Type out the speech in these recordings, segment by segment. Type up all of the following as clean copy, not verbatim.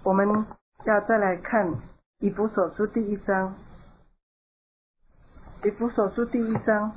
我们要再来看以弗所书第1章，以弗所书第1章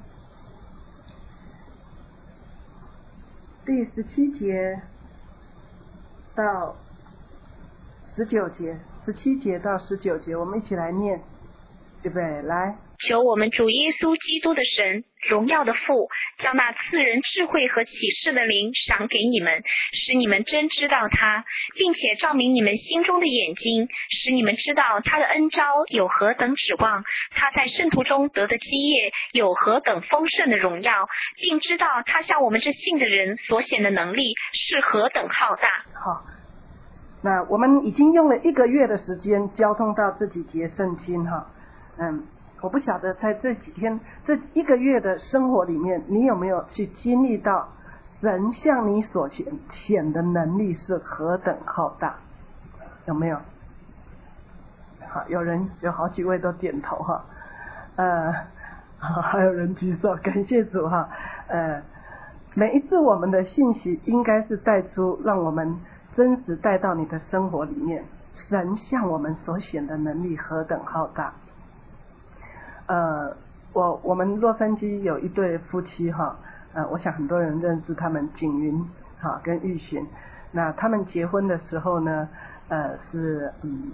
第17节到19节，17节到19节，我们一起来念，对不对？来， 求我们主耶稣基督的神，荣耀的父，将那赐人智慧和启示的灵赏给你们，使你们真知道他，并且照明你们心中的眼睛，使你们知道他的恩召有何等指望，他在圣徒中得的基业有何等丰盛的荣耀，并知道他向我们这信的人所显的能力是何等浩大。 好，那我们已经用了1个月的时间交通到这几节圣经哈，我不晓得在这几天这1个月的生活里面，你有没有去经历到神向你所显的能力是何等浩大？有没有？好，有好几位都点头哈，还有人举手，感谢主哈。每一次我们的信息应该是带出让我们真实带到你的生活里面，神向我们所显的能力何等浩大。我们洛杉矶有一对夫妻哈，我想很多人认识他们，景云哈跟玉璇。那他们结婚的时候呢，是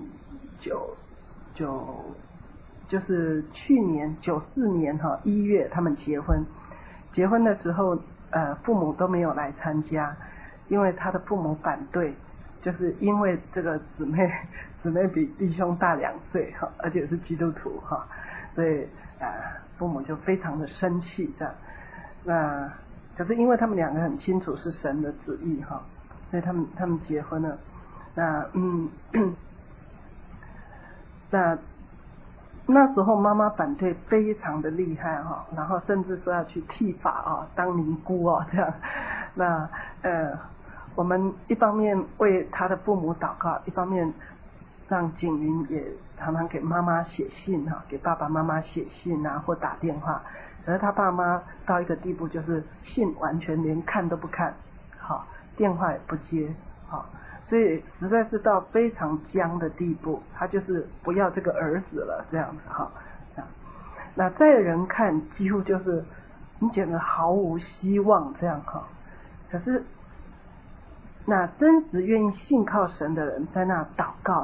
就是去年94年哈1月他们结婚。结婚的时候，父母都没有来参加，因为他的父母反对，就是因为这个姊妹比弟兄大2岁哈，而且是基督徒哈。所以父母就非常的生气这样。那可是因为他们2个很清楚是神的旨意哈，所以他们结婚了。那时候妈妈反对非常的厉害哈，然后甚至说要去剃发啊，当尼姑哦这样。那我们一方面为他的父母祷告，一方面让景云也常常给妈妈写信哈，给爸爸妈妈写信啊，或打电话。可是他爸妈到一个地步，就是信完全连看都不看，好，电话也不接，好，所以实在是到非常僵的地步，他就是不要这个儿子了这样子哈。那在人看几乎就是你简直毫无希望这样哈。可是那真实愿意信靠神的人，在那祷告，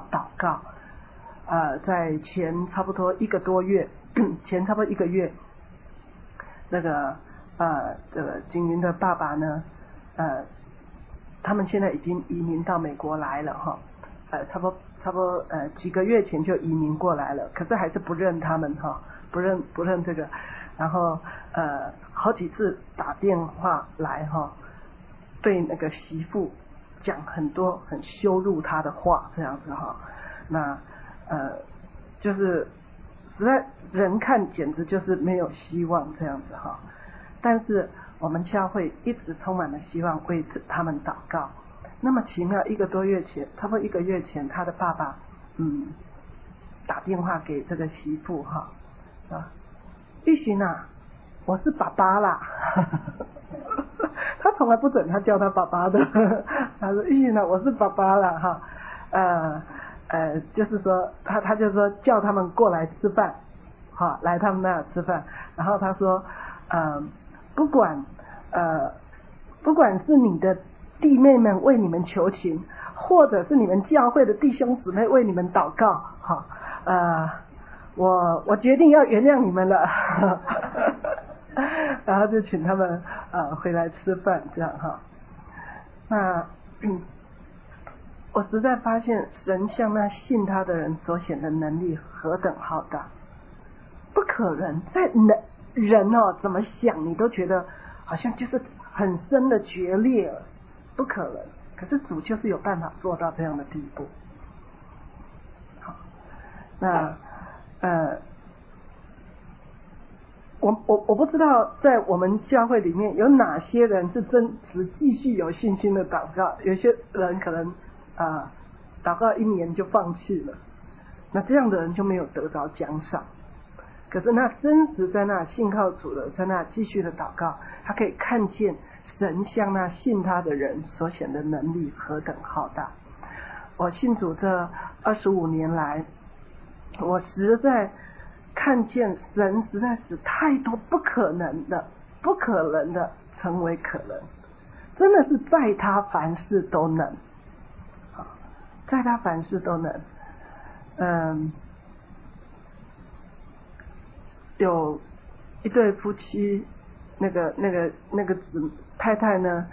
在前差不多1个多月，前差不多1个月，这个景云的爸爸呢，他们现在已经移民到美国来了哈，差不多几个月前就移民过来了，可是还是不认他们哈，不认这个，然后好几次打电话来哈，对那个媳妇讲很多很羞辱他的话这样子哈。那就是实在人看简直就是没有希望这样子哈。但是我们教会一直充满了希望，为他们祷告。那么奇妙，1个多月前，差不多1个月前，他的爸爸打电话给这个媳妇哈，玉璇啊，我是爸爸啦。他从来不准他叫他爸爸的，他说玉璇啊，我是爸爸啦哈。就是说他就说叫他们过来吃饭，好，来他们那吃饭。然后他说不管是你的弟妹们为你们求情，或者是你们教会的弟兄姊妹为你们祷告，好，我决定要原谅你们了。然后就请他们回来吃饭这样哈。那我实在发现神向那信他的人所显的能力何等浩大，不可能在人怎么想你都觉得好像就是很深的决裂了，不可能。可是主就是有办法做到这样的地步。好，那我不知道在我们教会里面有哪些人是真实继续有信心的祷告，有些人可能祷告1年就放弃了，那这样的人就没有得着奖赏。可是那真实在那信靠主的，在那继续的祷告，他可以看见神向那信他的人所显的能力何等浩大。 我信主这25年来，我实在看见神实在是太多不可能的成为可能，真的是在他凡事都能，在他凡事都能。有一对夫妻，那个太太呢，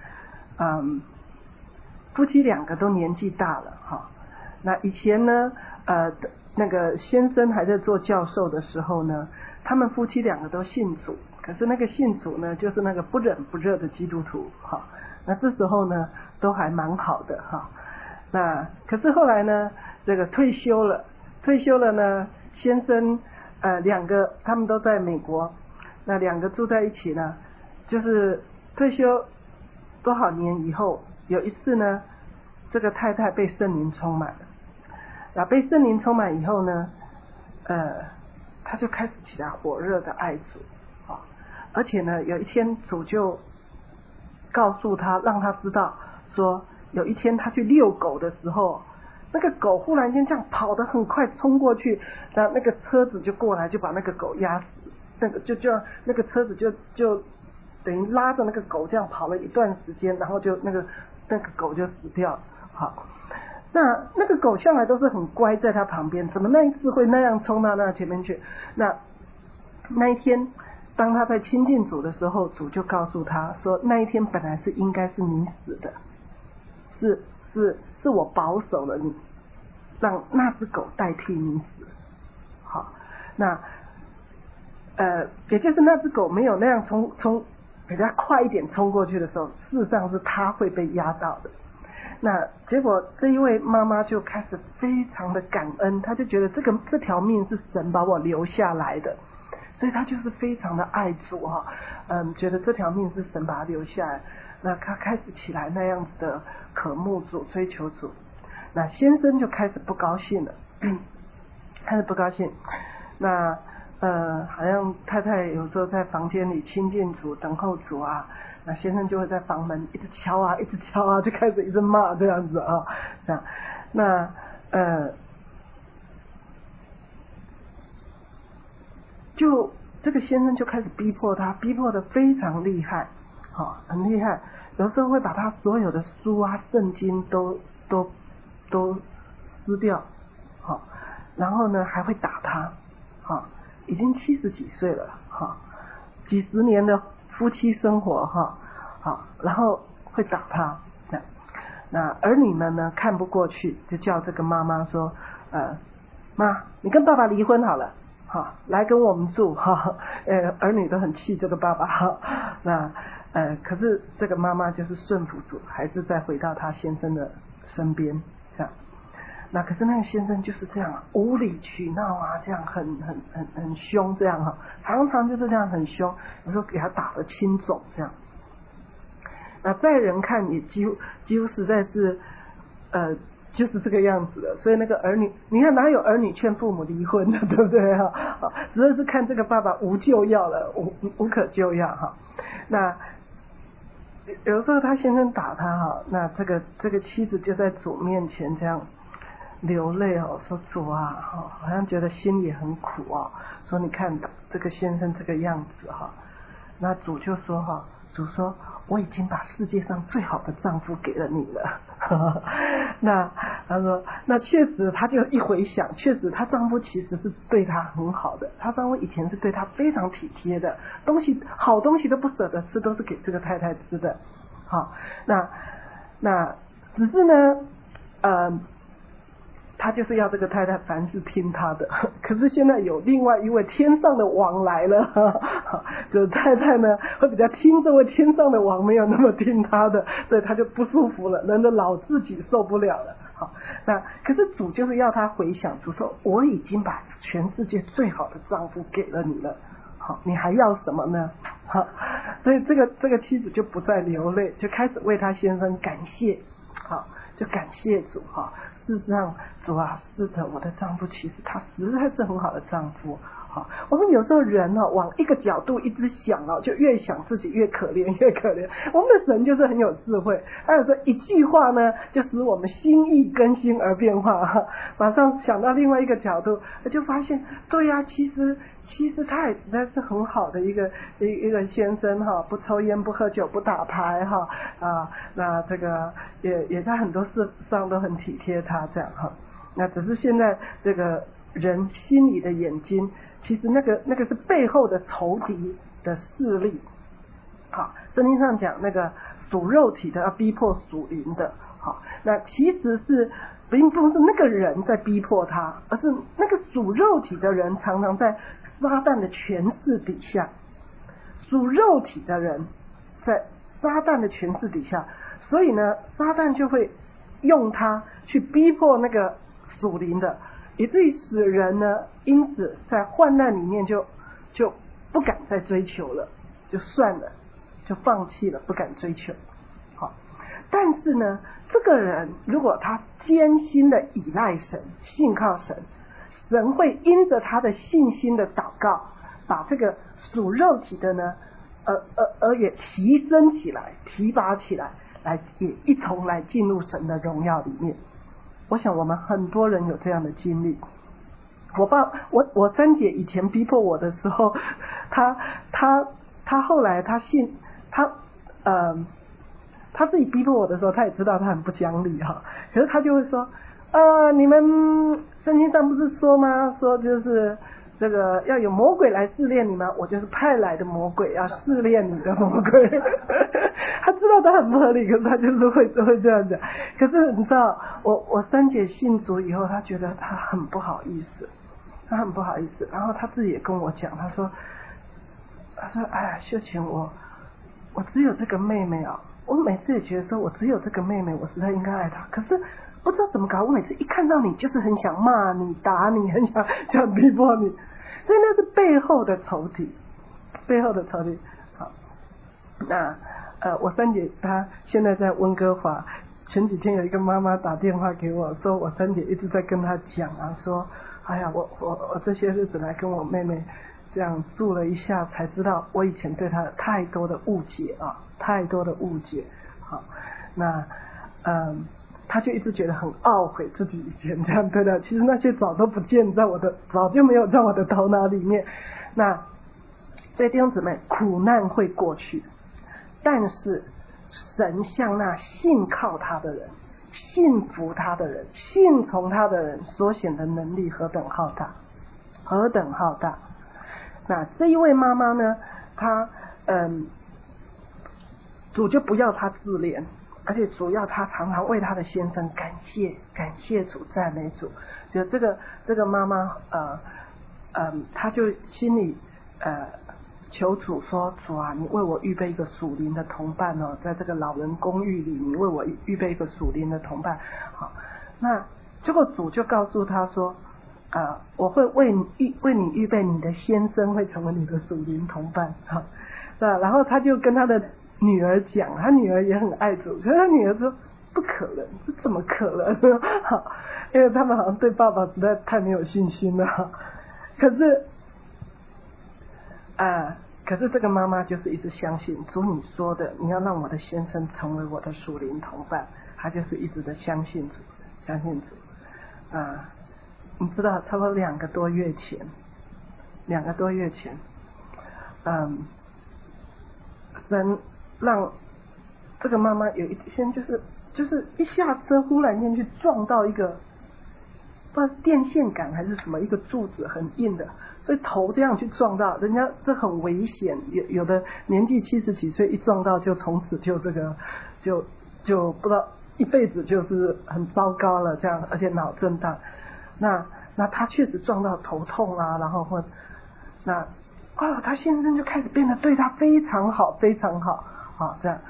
夫妻两个都年纪大了哈。那以前呢，那个先生还在做教授的时候呢，他们夫妻两个都信主，可是那个信主呢，就是那个不冷不热的基督徒哈。那这时候呢，都还蛮好的哈。那可是后来呢，这个退休了呢，先生两个他们都在美国，那两个住在一起呢，就是退休多少年以后，有一次呢，这个太太被圣灵充满了，那被圣灵充满以后呢，他就开始起来火热的爱主啊，而且呢，有一天主就告诉他，让他知道说，有一天他去遛狗的时候，那个狗忽然间这样跑得很快冲过去，那个车子就过来就把那个狗压死，那个就那个车子就等于拉着那个狗这样跑了一段时间，然后就那个狗就死掉了。好，那个狗向来都是很乖，在他旁边，怎么那一次会那样冲到那前面去？那一天当他在亲近主的时候，主就告诉他说，那一天本来是应该是你死的，是我保守了你，让那只狗代替你死。好，那也就是那只狗没有那样冲比较快一点冲过去的时候，事实上是它会被压到的。那结果这一位妈妈就开始非常的感恩，她就觉得这条命是神把我留下来的，所以她就是非常的爱主哈，觉得这条命是神把她留下来。那她开始起来那样子的渴慕主、追求主，那先生就开始不高兴了，开始不高兴。那好像太太有时候在房间里亲近主、等候主啊，那先生就会在房门一直敲啊，就开始一直骂这样子啊，这样。那就这个先生就开始逼迫他，逼迫的非常厉害，很厉害。有时候会把他所有的书啊、圣经都撕掉，然后呢还会打他，已经70几岁了，几十年的夫妻生活，然后会打他，这样。那儿女们呢看不过去，就叫这个妈妈说，妈，你跟爸爸离婚好了，来跟我们住，儿女都很气这个爸爸，那可是这个妈妈就是顺服主，还是再回到她先生的身边，这样。那可是那个先生就是这样无理取闹啊，这样很凶，这样常常就是这样很凶，有时候给他打得青肿这样。那在人看也几乎实在是就是这个样子的，所以那个儿女，你看哪有儿女劝父母离婚的，对不对哈？只是看这个爸爸无救药了，无可救药哈。那有时候他先生打他哈，那这个妻子就在主面前这样流泪说主啊，好像觉得心里很苦说你看这个先生这个样子那主就说主说我已经把世界上最好的丈夫给了你了。那他说那确实，他就一回想，确实她丈夫其实是对她很好的，她丈夫以前是对她非常体贴的，好东西都不舍得吃，都是给这个太太吃的。那只是呢他就是要这个太太凡事听他的，可是现在有另外一位天上的王来了，就太太呢会比较听这位天上的王，没有那么听他的，所以他就不舒服了，人的老自己受不了了。那可是主就是要他回想，主说我已经把全世界最好的丈夫给了你了，你还要什么呢？所以这个妻子就不再流泪，就开始为他先生感谢，就感谢主事实上主啊，是的，我的丈夫其实他实在是很好的丈夫好，我们有时候人往一个角度一直想就越想自己越可怜越可怜。我们的神就是很有智慧，还有说一句话呢就使我们心意更新而变化马上想到另外一个角度，就发现对呀，其实他也实在是很好的一个先生不抽烟不喝酒不打牌那这个也在很多事上都很体贴他这样那只是现在这个人心里的眼睛，其实那个是背后的仇敌的势力。好，圣经上讲那个属肉体的要逼迫属灵的。好，那其实是并不是那个人在逼迫他，而是那个属肉体的人常常在撒旦的权势底下。属肉体的人在撒旦的权势底下，所以呢，撒旦就会用他去逼迫那个属灵的，以至于使人呢，因此在患难里面就不敢再追求了，就算了，就放弃了，不敢追求。好，但是呢，这个人如果他艰辛的依赖神，信靠神，神会因着他的信心的祷告，把这个属肉体的呢，也提升起来，提拔起来，来也一同来进入神的荣耀里面。我想我们很多人有这样的经历。我三姐以前逼迫我的时候，她后来她自己逼迫我的时候，她也知道她很不讲理可是她就会说你们圣经上不是说吗？说就是这个要有魔鬼来试炼你吗？我就是派来的魔鬼，要试炼你的魔鬼。他知道他很不合理，可是他就是会这样讲。可是你知道，我三姐信主以后，她觉得她很不好意思，然后她自己也跟我讲，她说哎，秀琴，我只有这个妹妹我每次也觉得说我只有这个妹妹，我实在应该爱她，可是不知道怎么搞，我每次一看到你就是很想骂你打你，很想逼迫你，所以那是背后的仇敌。好，那我三姐她现在在温哥华，前几天有一个妈妈打电话给我说，我三姐一直在跟她讲说哎呀，我这些日子来跟我妹妹这样住了一下，才知道我以前对她太多的误解好，那她就一直觉得很懊悔自己以前这样对她，其实那些早都不见在早就没有在我的头脑里面。那所以弟兄姊妹，苦难会过去，但是神向那信靠他的人、信服他的人、信从他的人所显的能力何等浩大，那这一位妈妈呢，她主就不要她自怜，而且主要她常常为她的先生感谢主，赞美主。就这个妈妈她就心里求主说，主啊，你为我预备一个属灵的同伴在这个老人公寓里，你为我预备一个属灵的同伴。好，那结果主就告诉他说我会为你预备你的先生会成为你的属灵同伴。好，然后他就跟他的女儿讲，他女儿也很爱主，可是他女儿说不可能，这怎么可能好，因为他们好像对爸爸实在太没有信心了。可是这个妈妈就是一直相信主你说的，你要让我的先生成为我的属灵同伴，她就是一直的相信主。你知道差不多2个多月前神让这个妈妈有一天就是一下车忽然间去撞到一个不知道电线杆还是什么一个柱子，很硬的，所以头这样去撞到，人家这很危险，有的年纪70几岁一撞到就从此就这个就不知道一辈子就是很糟糕了这样，而且脑震荡。那他确实撞到头痛然后他先生就开始变得对他非常好这样。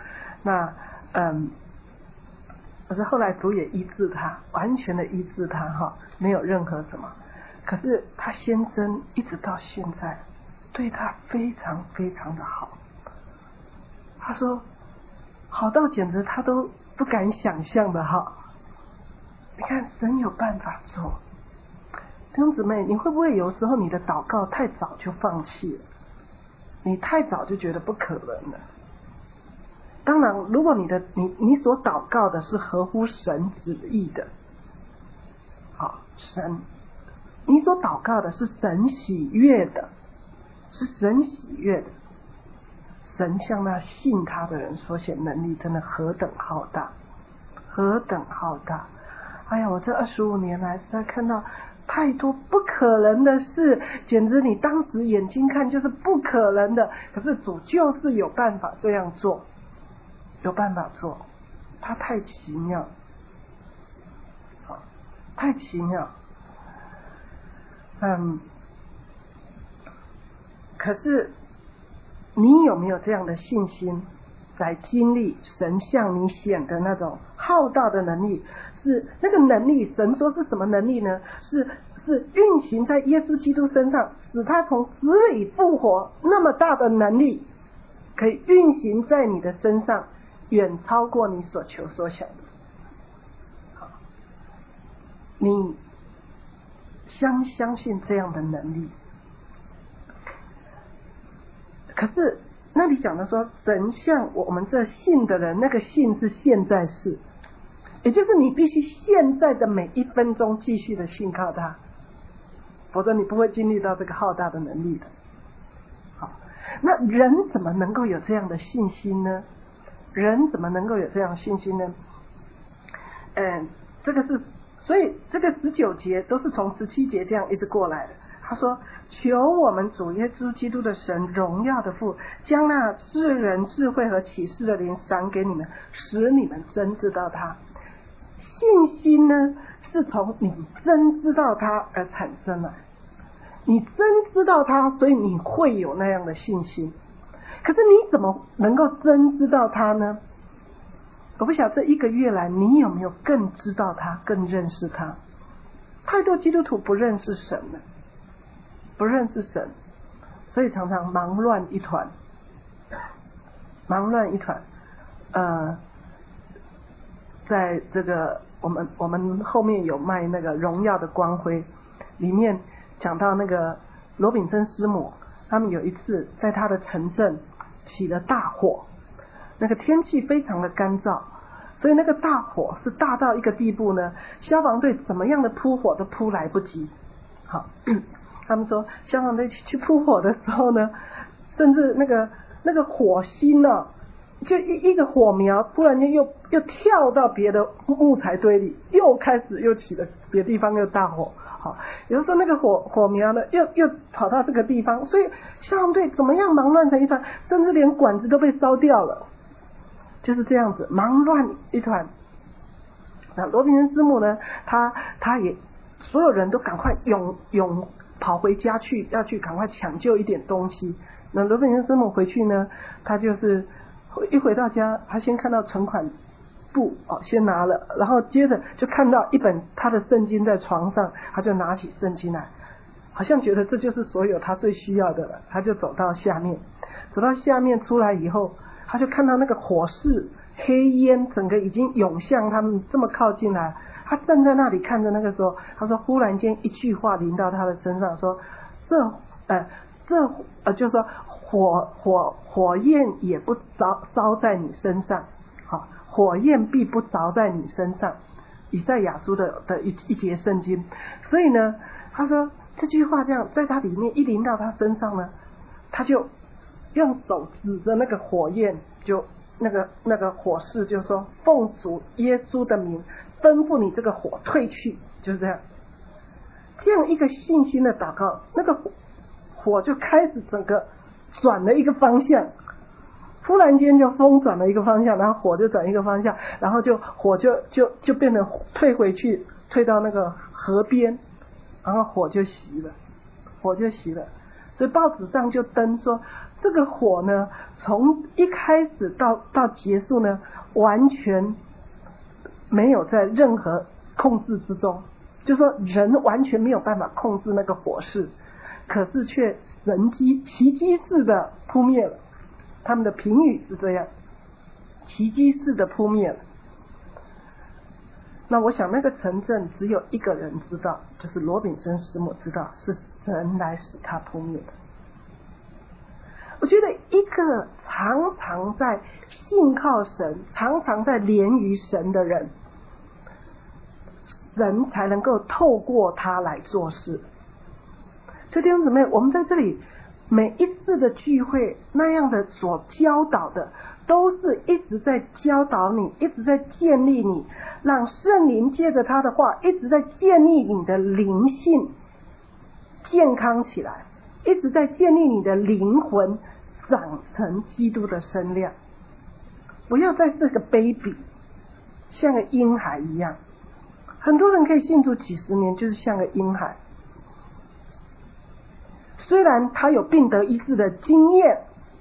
可是后来主也医治他，完全的医治他没有任何什么。可是他先生一直到现在对他非常非常的好，他说好到简直他都不敢想象的好。你看神有办法做， 弟兄姊妹，你会不会有时候你的祷告太早就放弃了？你太早就觉得不可能了。当然，如果你所祷告的是合乎神旨意的，好，你所祷告的是神喜悦的，是神喜悦的。神向那信他的人所显能力，真的何等浩大，何等浩大！哎呀，我这25年来实在看到太多不可能的事，简直你当时眼睛看就是不可能的，可是主就是有办法这样做，有办法做，他太奇妙，太奇妙。可是你有没有这样的信心来经历神向你显的那种浩大的能力？是那个能力，神说是什么能力呢？是运行在耶稣基督身上，使他从死里复活，那么大的能力可以运行在你的身上，远超过你所求所想的。好，你相信这样的能力？可是那里讲的说，神向我们这信的人，那个信是现在式，也就是你必须现在的每一分钟继续的信靠他，否则你不会经历到这个浩大的能力的。好，那人怎么能够有这样的信心呢？人怎么能够有这样的信心呢？这个是，所以这个19节都是从17节这样一直过来的。他说，求我们主耶稣基督的神，荣耀的父，将那智人智慧和启示的灵赏给你们，使你们真知道他。信心呢，是从你真知道他而产生的。你真知道他，所以你会有那样的信心。可是你怎么能够真知道他呢？我不晓得这1个月来你有没有更知道他，更认识他。太多基督徒不认识神了，不认识神，所以常常忙乱一团，忙乱一团。在这个我们后面有卖那个荣耀的光辉，里面讲到那个罗炳森师母，他们有一次在他的城镇起了大火，那个天气非常的干燥，所以那个大火是大到一个地步呢，消防队怎么样的扑火都扑来不及。好，他们说消防队去扑火的时候呢，甚至那个火星呢，就一个火苗突然间又跳到别的木材堆里，又开始又起了别的地方又大火。好，有的时候那个火苗呢又跑到这个地方，所以消防队怎么样忙乱成一团，甚至连管子都被烧掉了，就是这样子忙乱一团。那罗炳森师母呢，他也所有人都赶快涌跑回家去，要去赶快抢救一点东西。那罗炳森师母回去呢，他就是一回到家，他先看到存款簿先拿了，然后接着就看到一本他的圣经在床上，他就拿起圣经来，好像觉得这就是所有他最需要的了。他就走到下面出来以后，他就看到那个火势黑烟整个已经涌向他们这么靠近来。他站在那里看着，那个时候他说忽然间一句话临到他的身上，说就是说火焰也不烧在你身上，好，火焰必不着在你身上，以赛亚书的一节圣经。所以呢，他说这句话这样在他里面一临到他身上呢，他就用手指着那个火焰，就那个火势，就说奉主耶稣的名吩咐你这个火退去，就是这样。这样一个信心的祷告，那个火就开始整个转了一个方向，忽然间就风转了一个方向，然后火就转一个方向，然后火就变成退回去，退到那个河边，然后火就熄了。所以报纸上就登说，这个火呢，从一开始到结束呢，完全没有在任何控制之中，就说人完全没有办法控制那个火势，可是却奇迹式的扑灭了。他们的评语是这样，奇迹式的扑灭了。 那我想那个城镇只有一个人知道，就是罗炳生师母知道是神来使他扑灭的。我觉得一个常常在信靠神，常常在连于神的人，神才能够透过他来做事。所以弟兄姊妹，我们在这里每一次的聚会那样的所教导的，都是一直在教导你，一直在建立你，让圣灵借着他的话一直在建立你的灵性健康起来，一直在建立你的灵魂长成基督的身量。不要再是个 baby， 像个婴孩一样。很多人可以信主几十年，就是像个婴孩。虽然他有病得医治的经验，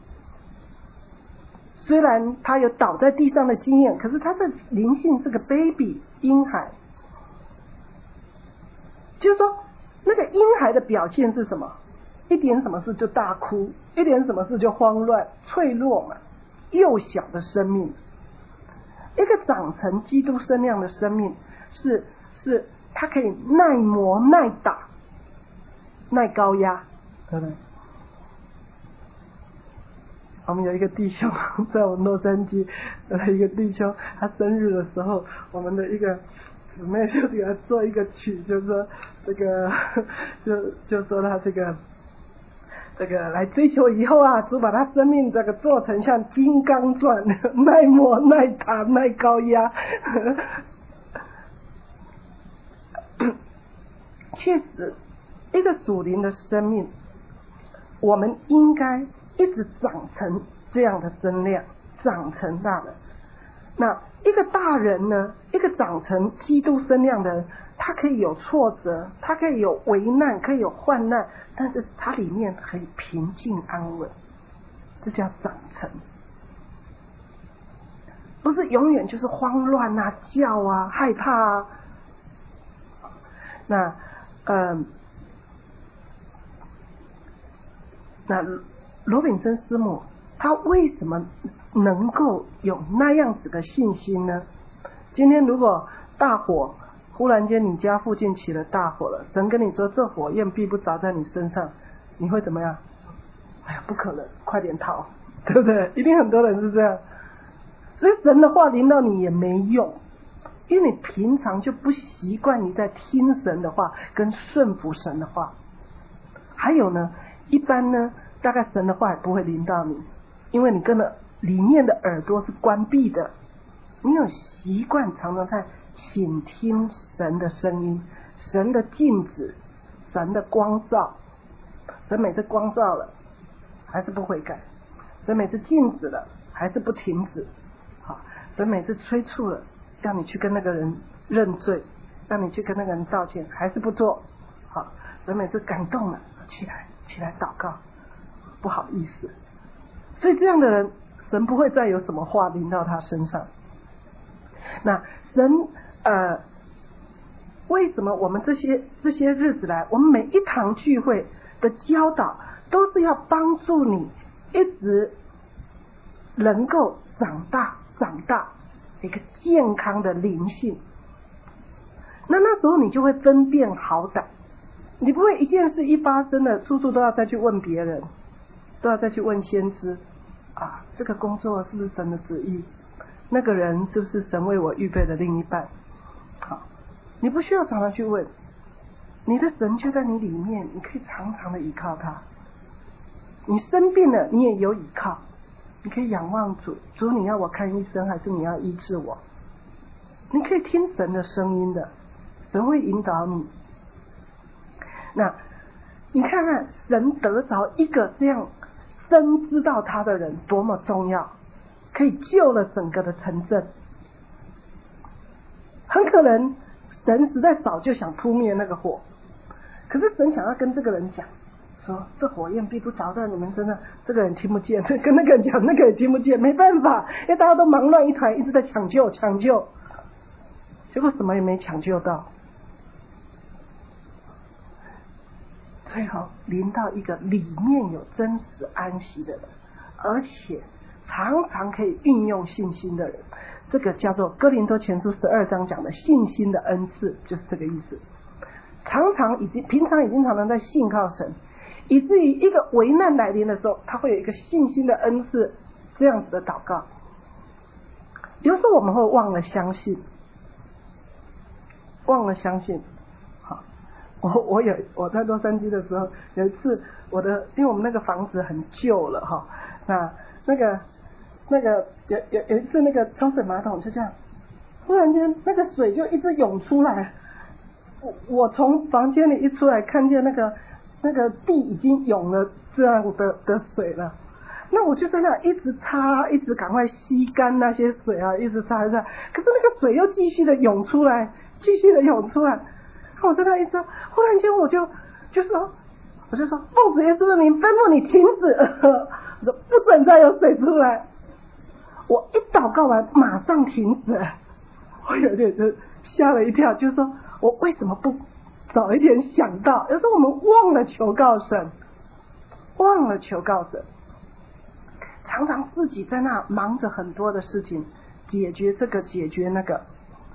虽然他有倒在地上的经验，可是他的灵性是个 baby 婴孩。就是说那个婴孩的表现是什么？一点什么事就大哭，一点什么事就慌乱，脆弱嘛，幼小的生命。一个长成基督身量的生命是他可以耐磨耐打耐高压，对不对？我们有一个弟兄在我们洛杉矶一个弟兄，他生日的时候，我们的一个姊妹就给他做一个曲，就是说这个就说他这个来追求以后啊，主把他生命这个做成像金刚钻，耐磨耐打耐高压。确实一个属灵的生命，我们应该一直长成这样的身量，长成大的。那一个大人呢，一个长成基督身量的人，他可以有挫折，他可以有危难，可以有患难，但是他里面可以平静安稳，这叫长成。不是永远就是慌乱啊、叫啊、害怕啊。那罗炳生师母他为什么能够有那样子的信心呢？今天如果大火忽然间你家附近起了大火了，神跟你说这火焰必不着在你身上，你会怎么样？哎呀，不可能，快点逃，对不对？一定很多人是这样。所以神的话临到你也没用，因为你平常就不习惯你在听神的话跟顺服神的话。还有呢，一般呢大概神的话也不会临到你，因为你根本里面的耳朵是关闭的，你有习惯常常在倾听神的声音，神的镜子，神的光照。神每次光照了还是不悔改，神每次禁止了还是不停止，好，神每次催促了让你去跟那个人认罪，让你去跟那个人道歉，还是不做，好，神每次感动了起来祷告，不好意思。所以这样的人神不会再有什么话临到他身上。那神为什么我们这些日子来，我们每一堂聚会的教导都是要帮助你一直能够长大一个健康的灵性。那时候你就会分辨好歹，你不会一件事一发生了处处都要再去问别人，都要再去问先知啊，这个工作是不是神的旨意，那个人是不是神为我预备的另一半。好，你不需要常常去问，你的神就在你里面，你可以常常的依靠他。你生病了你也有依靠，你可以仰望主，主你要我看医生还是你要医治我，你可以听神的声音的，神会引导你。那你看看神得着一个这样真知道他的人多么重要，可以救了整个的城镇。很可能神实在早就想扑灭那个火，可是神想要跟这个人讲说这火焰必不着在你们身上，这个人听不见，跟那个人讲，那个人听不见，没办法，因为大家都忙乱一团，一直在抢救，结果什么也没抢救到。最后临到一个里面有真实安息的人，而且常常可以运用信心的人， 这个叫做哥林多前书12章讲的信心的恩赐，就是这个意思。平常已经常常在信靠神，以至于一个危难来临的时候，他会有一个信心的恩赐，这样子的祷告。有时候我们会忘了相信。好，我在洛杉矶的时候，有一次因为我们那个房子很旧了哈，那个有一次那个抽水马桶就这样，忽然间那个水就一直涌出来，我从房间里一出来，看见那个地已经涌了这样的水了。那我就在那一直擦，一直赶快吸干那些水啊，一直擦。可是那个水又继续的涌出来。我在那一直，忽然间我就说，奉主耶稣的名吩咐你停止，我说不准再有水出来。我一祷告完，马上停止。我有点就吓了一跳，就是说我为什么不早一点想到？有时候我们忘了求告神，常常自己在那忙着很多的事情，解决这个解决那个。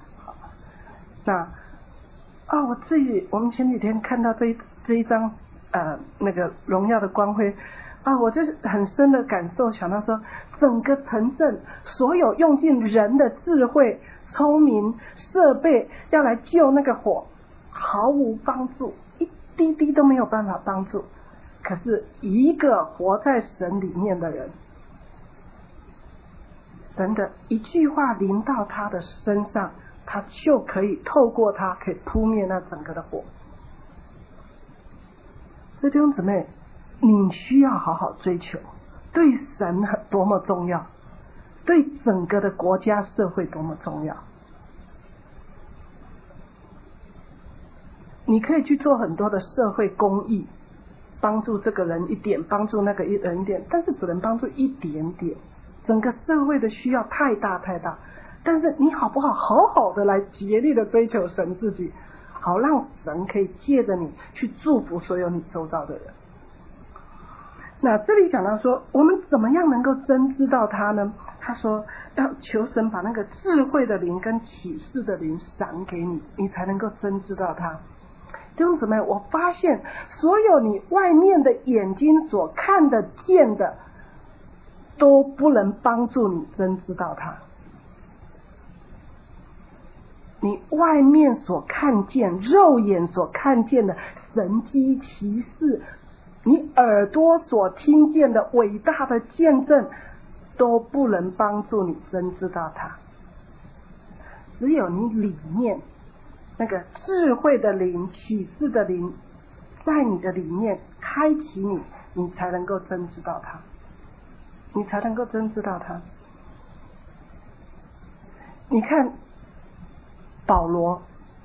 我们前几天看到这一张那个荣耀的光辉我就是很深的感受，想到说整个城镇所有用尽人的智慧、聪明、设备要来救那个火，毫无帮助，一滴滴都没有办法帮助。可是一个活在神里面的人，神的一句话临到他的身上，他就可以透过他可以扑灭那整个的火。所以弟兄姊妹，你需要好好追求，对神多么重要，对整个的国家社会多么重要。你可以去做很多的社会公益，帮助这个人一点，帮助那个人一点，但是只能帮助一点点，整个社会的需要太大。但是你好不好好的来竭力的追求神自己，好让神可以借着你去祝福所有你周遭的人。那这里讲到说，我们怎么样能够真知道他呢？他说要求神把那个智慧的灵跟启示的灵赏给你，你才能够真知道他。弟兄姊妹，我发现所有你外面的眼睛所看得见的，都不能帮助你真知道他。你外面所看见，肉眼所看见的神迹奇事，你耳朵所听见的伟大的见证，都不能帮助你真知道他。只有你里面那个智慧的灵、启示的灵在你的里面开启你，你才能够真知道他，你才能够真知道他。你看保罗，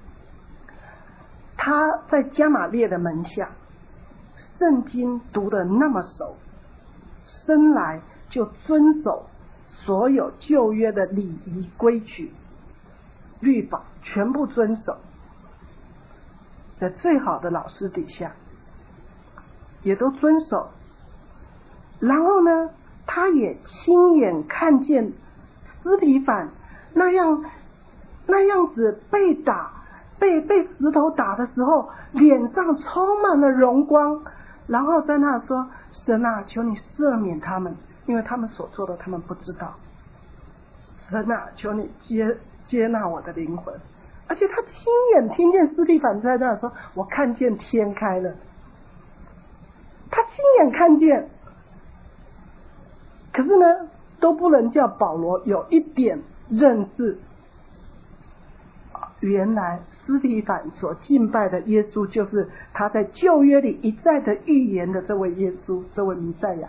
他在加玛列的门下，圣经读得那么熟，生来就遵守所有旧约的礼仪规矩律法，全部遵守，在最好的老师底下也都遵守。然后呢，他也亲眼看见司提反那样子被打，被石头打的时候，脸上充满了荣光，然后在那说：神啊，求你赦免他们，因为他们所做的他们不知道。神啊，求你接纳我的灵魂。而且他亲眼听见司提反在那说：我看见天开了。他亲眼看见，可是呢，都不能叫保罗有一点认识，原来司提反所敬拜的耶稣，就是他在旧约里一再的预言的这位耶稣，这位弥赛亚。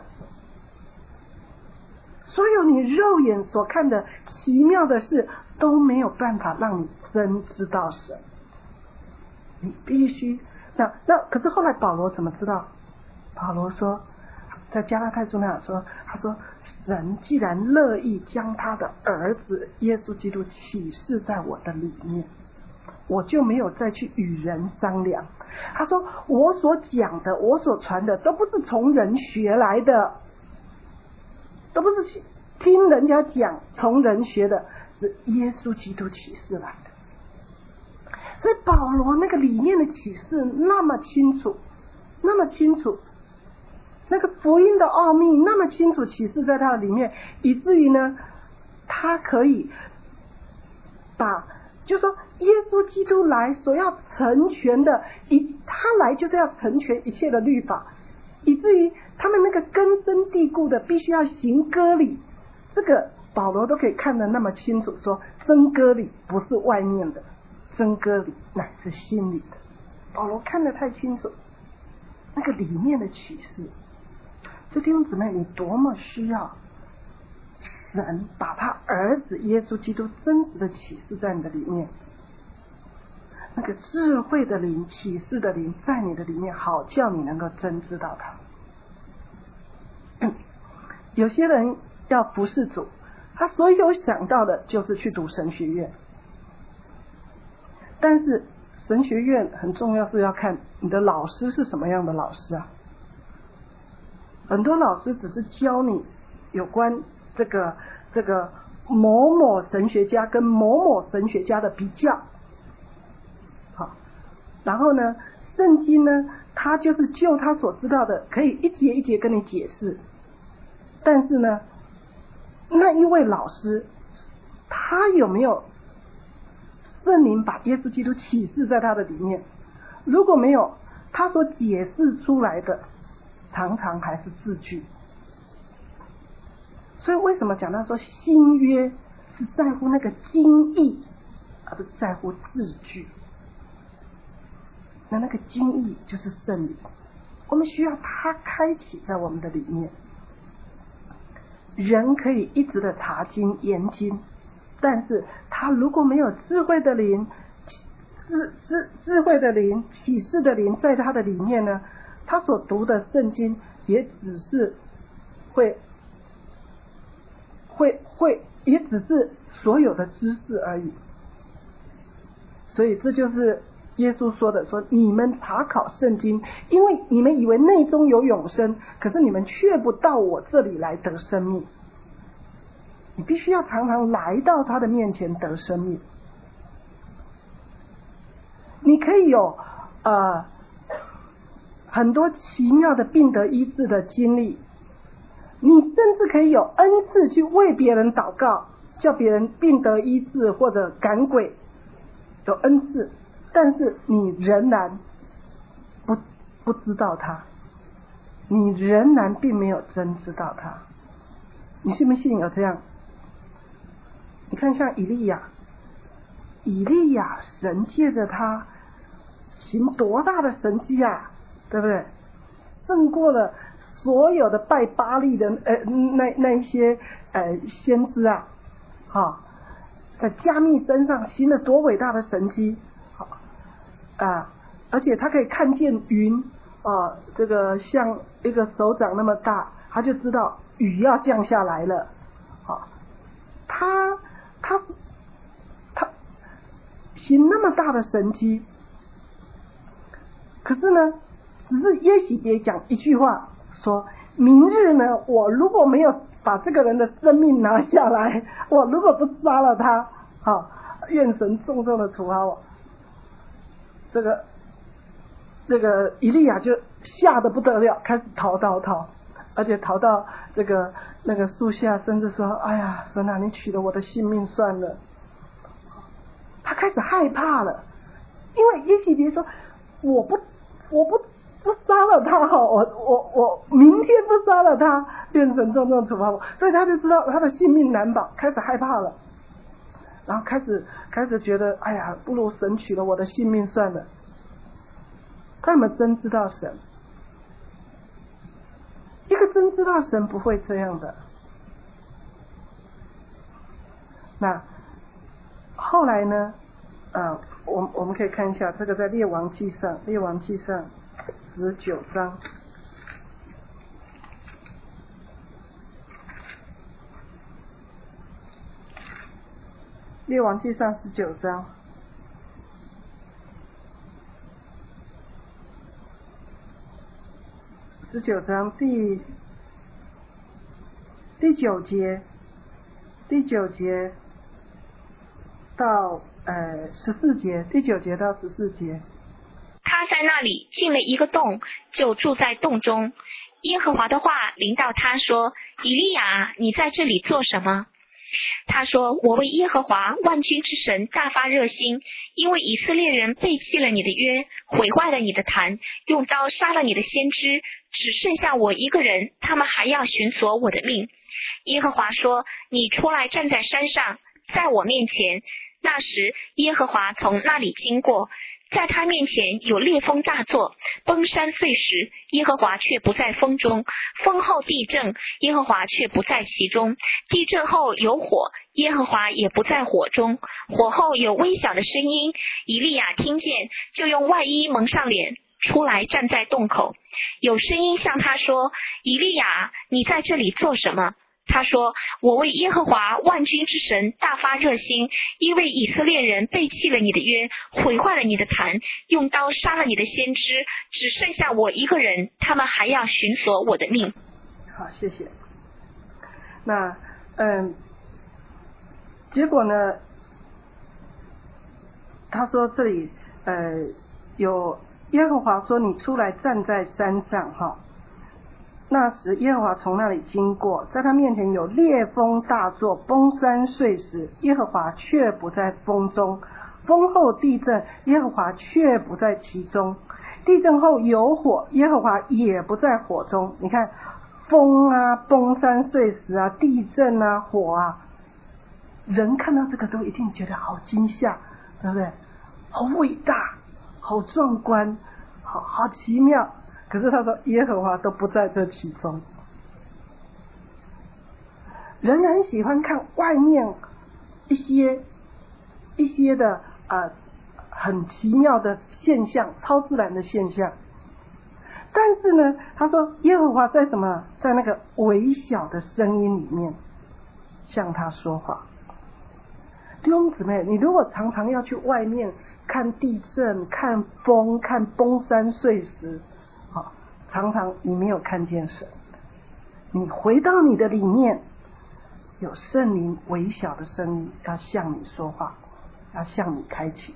所有你肉眼所看的奇妙的事，都没有办法让你真知道神。你必须那可是后来保罗怎么知道？保罗说，在加拉太书那说，他说神既然乐意将他的儿子耶稣基督启示在我的里面，我就没有再去与人商量。他说我所讲的，我所传的，都不是从人学来的，都不是听人家讲从人学的。 是耶稣基督启示来的。所以保罗那个里面的启示那么清楚，那么清楚，那个福音的奥秘那么清楚启示在他的里面，以至于呢，他可以把，就说耶稣基督来所要成全的，他来就是要成全一切的律法，以至于他们那个根深蒂固的必须要行割礼，这个保罗都可以看得那么清楚，说真割礼不是外面的，真割礼乃是心里的。保罗看得太清楚那个里面的启示。所以弟兄姊妹，你多么需要神把他儿子耶稣基督真实的启示在你的里面，那个智慧的灵、启示的灵在你的里面，好叫你能够真知道他。有些人要服侍主，他所有想到的就是去读神学院，但是神学院很重要，是要看你的老师是什么样的老师啊。很多老师只是教你有关这个某某神学家跟某某神学家的比较，好，然后呢，圣经呢，他就是就他所知道的，可以一节一节跟你解释。但是呢，那一位老师，他有没有圣灵把耶稣基督启示在他的里面？如果没有，他所解释出来的常常还是字句。所以为什么讲到说新约是在乎那个经义，而不是在乎字句？那个经义就是圣灵，我们需要它开启在我们的里面。人可以一直的查经研经，但是他如果没有智慧的灵、智慧的灵、启示的灵在他的里面呢，他所读的圣经也只是也只是所有的知识而已。所以这就是耶稣说的，说你们查考圣经，因为你们以为内中有永生，可是你们却不到我这里来得生命。你必须要常常来到他的面前得生命。你可以有很多奇妙的病得医治的经历，你甚至可以有恩赐去为别人祷告，叫别人病得医治或者赶鬼，有恩赐，但是你仍然不知道他，你仍然并没有真知道他。你信不信有这样？你看像以利亚，神借着他行多大的神迹啊，对不对？胜过了所有的拜巴力的那一些先知啊，好，在加密身上行了多伟大的神迹，好而且他可以看见云这个像一个手掌那么大，他就知道雨要降下来了。好，他行那么大的神迹，可是呢，只是耶洗别讲一句话，说明日呢，我如果没有把这个人的生命拿下来，我如果不杀了他，愿神重重的处罚我。这个以利亚就吓得不得了，开始逃，而且逃到那个树下，甚至说：“哎呀，神啊，你取了我的性命算了。”他开始害怕了，因为耶洗别说：“我不杀了他，我明天不杀了他，愿神重重处罚我。”所以他就知道他的性命难保，开始害怕了，然后开始觉得：“哎呀，不如神取了我的性命算了。”他有没有真知道神？一个真知道神不会这样的。那后来呢？我们可以看一下这个在列王记上19章。列王记上19章。19章第9节， 到14节，第9节到14节。 他在那里进了一个洞，就住在洞中。耶和华的话临到他说：以利亚，你在这里做什么？他说：我为耶和华万军之神大发热心，因为以色列人背弃了你的约，毁坏了你的坛，用刀杀了你的先知，只剩下我一个人，他们还要寻索我的命。耶和华说：你出来站在山上，在我面前。那时耶和华从那里经过，在他面前有烈风大作，崩山碎石，耶和华却不在风中；风后地震，耶和华却不在其中；地震后有火，耶和华也不在火中；火后有微小的声音，以利亚听见，就用外衣蒙上脸，出来站在洞口。有声音向他说：以利亚，你在这里做什么？他说：我为耶和华万军之神大发热心，因为以色列人背弃了你的约，毁坏了你的坛，用刀杀了你的先知，只剩下我一个人，他们还要寻索我的命。 好，谢谢。那结果呢，他说这里有耶和华说：你出来站在山上哈。那时耶和华从那里经过，在他面前有烈风大作，崩山碎石，耶和华却不在风中；风后地震，耶和华却不在其中；地震后有火，耶和华也不在火中。你看风啊，崩山碎石啊，地震啊，火啊，人看到这个都一定觉得好惊吓，对不对？好伟大，好壮观，好奇妙。可是他说耶和华都不在这其中。人很喜欢看外面一些的很奇妙的现象，超自然的现象。但是呢，他说耶和华在什么？在那个微小的声音里面向他说话。弟兄姊妹，你如果常常要去外面看地震、看风、看崩山碎石，常常你没有看见神，你回到你的里面，有圣灵微小的声音要向你说话，要向你开启。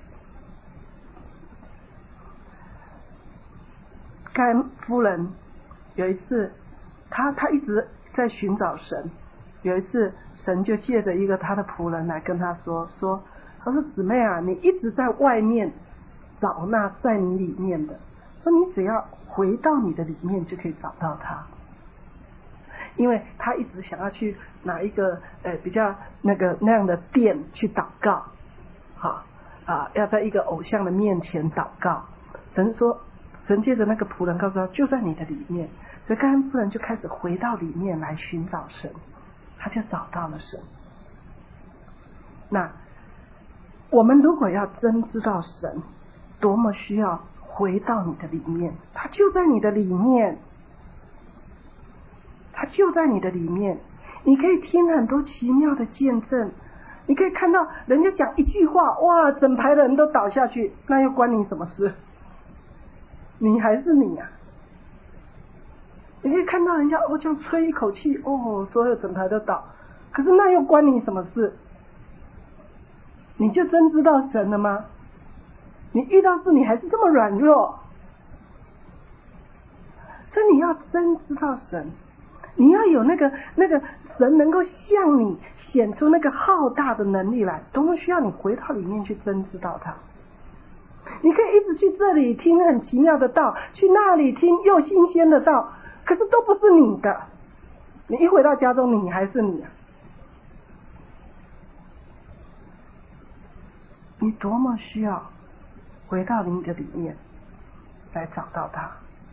该夫人有一次，她一直在寻找神，有一次神就借着一个他的仆人来跟她说，他说姊妹啊，你一直在外面找那在你里面的，说你只要回到你的里面就可以找到他。因为他一直想要去哪一个比较那样的店去祷告，要在一个偶像的面前祷告。神借着那个仆人告诉他，就在你的里面。所以该夫人就开始回到里面来寻找神，他就找到了神。那我们如果要真知道神，多么需要回到你的里面，他就在你的里面，他就在你的里面。你可以听很多奇妙的见证，你可以看到人家讲一句话，哇，整排的人都倒下去，那又关你什么事？你还是你啊。你可以看到人家这样吹一口气，所有整排都倒，可是那又关你什么事？你就真知道神了吗？你遇到事你还是这么软弱，所以你要真知道神，你要有那个神能够向你显出那个浩大的能力来，多么需要你回到里面去真知道他。你可以一直去这里听很奇妙的道，去那里听又新鲜的道，可是都不是你的。你一回到家中，你还是你啊。你多么需要回到你的里面来找到他。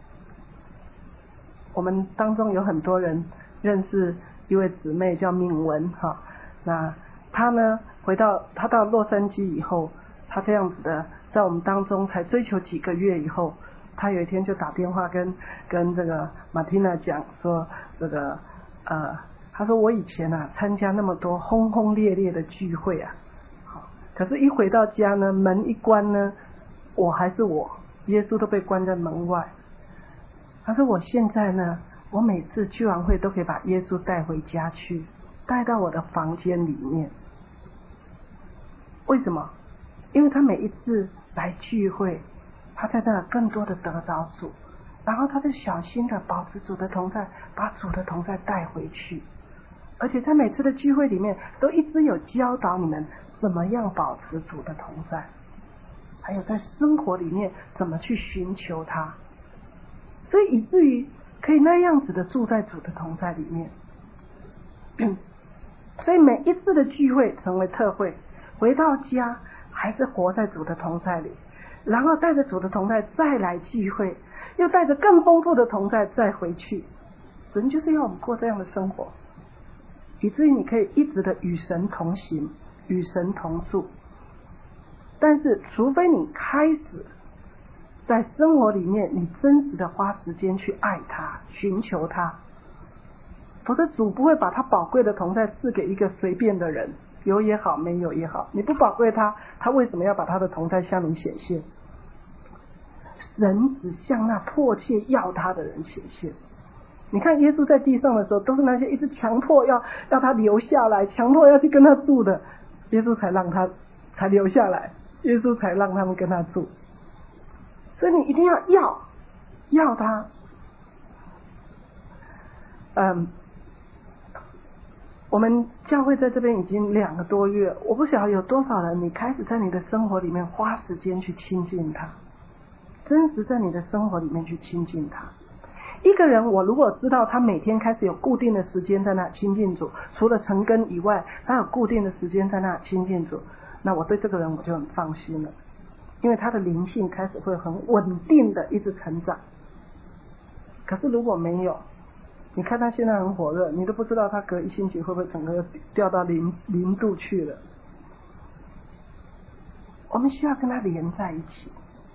我们当中有很多人认识一位姊妹叫敏文那她呢她到洛杉矶以后，她这样子的在我们当中才追求几个月以后，她有一天就打电话跟这个马蒂娜讲说，这个她说我以前参加那么多轰轰烈烈的聚会可是一回到家呢，门一关呢，我还是我，耶稣都被关在门外。他说我现在呢，我每次聚完会都可以把耶稣带回家去，带到我的房间里面。 为什么？因为他每一次来聚会，他在那更多的得着主，然后他就小心的保持主的同在，把主的同在带回去。而且在每次的聚会里面，都一直有教导你们怎么样保持主的同在，还有在生活里面怎么去寻求他，所以以至于可以那样子的住在主的同在里面。所以每一次的聚会成为特会，回到家还是活在主的同在里，然后带着主的同在再来聚会，又带着更丰富的同在再回去。神就是要我们过这样的生活，以至于你可以一直的与神同行，与神同住。但是除非你开始在生活里面你真实的花时间去爱他，寻求他，否则主不会把他宝贵的同在赐给一个随便的人，有也好没有也好，你不宝贵他，他为什么要把他的同在向你显现？神只向那迫切要他的人显现。你看耶稣在地上的时候，都是那些一直强迫要他留下来，强迫要去跟他住的，耶稣才留下来，耶稣才让他们跟他住。所以你一定要他。我们教会在这边已经2个多月，我不晓得有多少人你开始在你的生活里面花时间去亲近他，真实在你的生活里面去亲近他。一个人我如果知道他每天开始有固定的时间在那亲近主，除了晨更以外他有固定的时间在那亲近主，那我对这个人我就很放心了，因为他的灵性开始会很稳定的一直成长。可是如果没有，你看他现在很火热，你都不知道他隔1星期会不会整个掉到0度去了。我们需要跟他连在一起，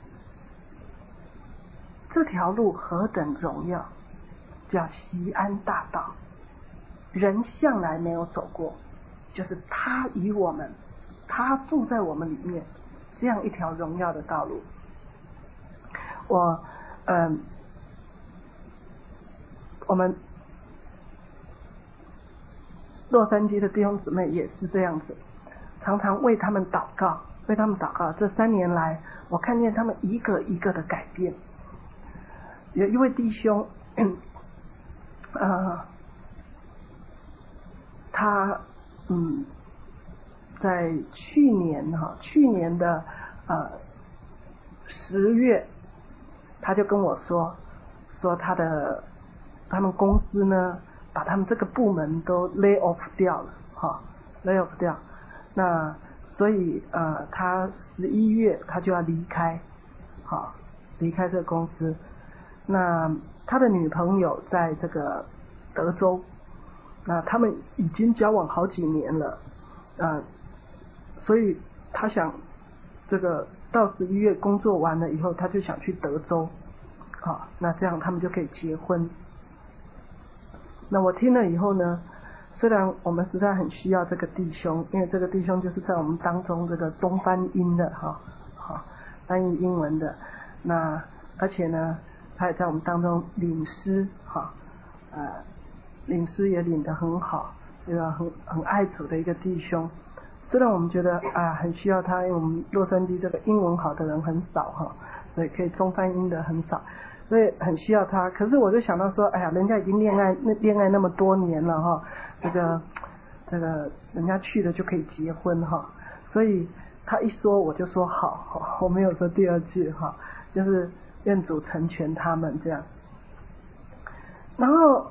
这条路何等荣耀，叫锡安大道，人向来没有走过，就是他与我们，他住在我们里面，这样一条荣耀的道路。我们洛杉矶的弟兄姊妹也是这样子，常常为他们祷告。这3年来，我看见他们一个一个的改变。有一位弟兄，他在去年的10月，他就跟我说他们公司呢把他们这个部门都 lay off 掉了，lay off 掉。那所以他11月他就要离开这个公司。那他的女朋友在这个德州，那他们已经交往好几年了，所以他想这个到11月工作完了以后，他就想去德州，那这样他们就可以结婚。那我听了以后呢，虽然我们实在很需要这个弟兄，因为这个弟兄就是在我们当中这个中翻英的翻译英文的，那而且呢他也在我们当中领诗领诗也领得很好，这个很爱主的一个弟兄。虽然我们觉得很需要他，因为我们洛杉矶这个英文好的人很少所以可以中翻英的很少，所以很需要他。可是我就想到说，人家已经恋爱那么多年了这个人家去了就可以结婚所以他一说我就说好我没有说第二句就是愿主成全他们这样。然后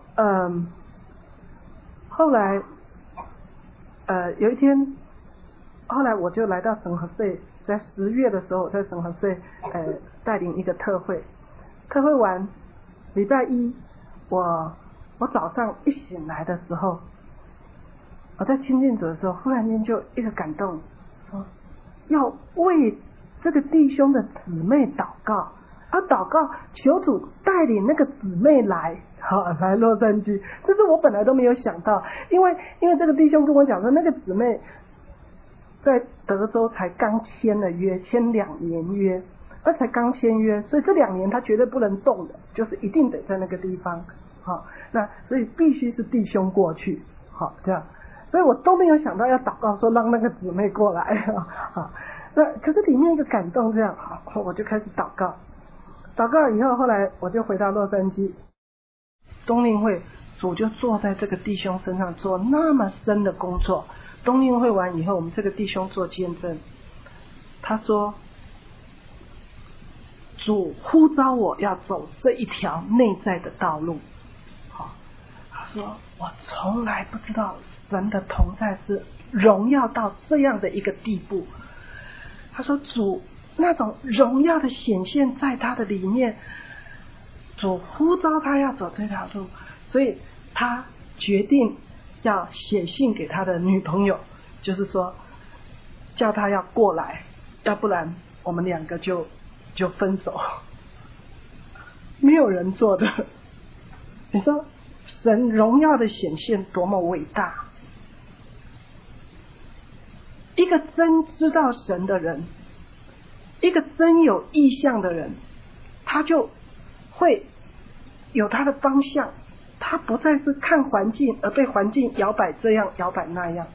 后来有一天，后来我就来到圣何塞，在10月的时候在圣何塞带领一个特会完，礼拜一我早上一醒来的时候，我在亲近主的时候，忽然间就一个感动，说要为这个弟兄的姊妹祷告，祷告求主带领那个姊妹来洛杉矶。这是我本来都没有想到，因为这个弟兄跟我讲说，那个姊妹在德州才刚签了约，签2年约，才刚签约，所以这2年他绝对不能动的，就是一定得在那个地方那所以必须是弟兄过去这样。 所以我都没有想到要祷告说让那个姊妹过来啊。那可是里面一个感动这样，好，我就开始祷告。祷告以后，后来我就回到洛杉矶冬令会，主就坐在这个弟兄身上做那么深的工作。冬令会完以后，我们这个弟兄做见证，他说主呼召我要走这一条内在的道路。好，他说我从来不知道神的同在是荣耀到这样的一个地步。他说主那种荣耀的显现在他的里面，主呼召他要走这条路，所以他决定要写信给他的女朋友，就是说叫他要过来，要不然我们两个就分手。没有人做的。你说神荣耀的显现多么伟大，一个真知道神的人，一个真有意向的人，他就会有他的方向，他不再是看环境而被环境摇摆这样摇摆那样，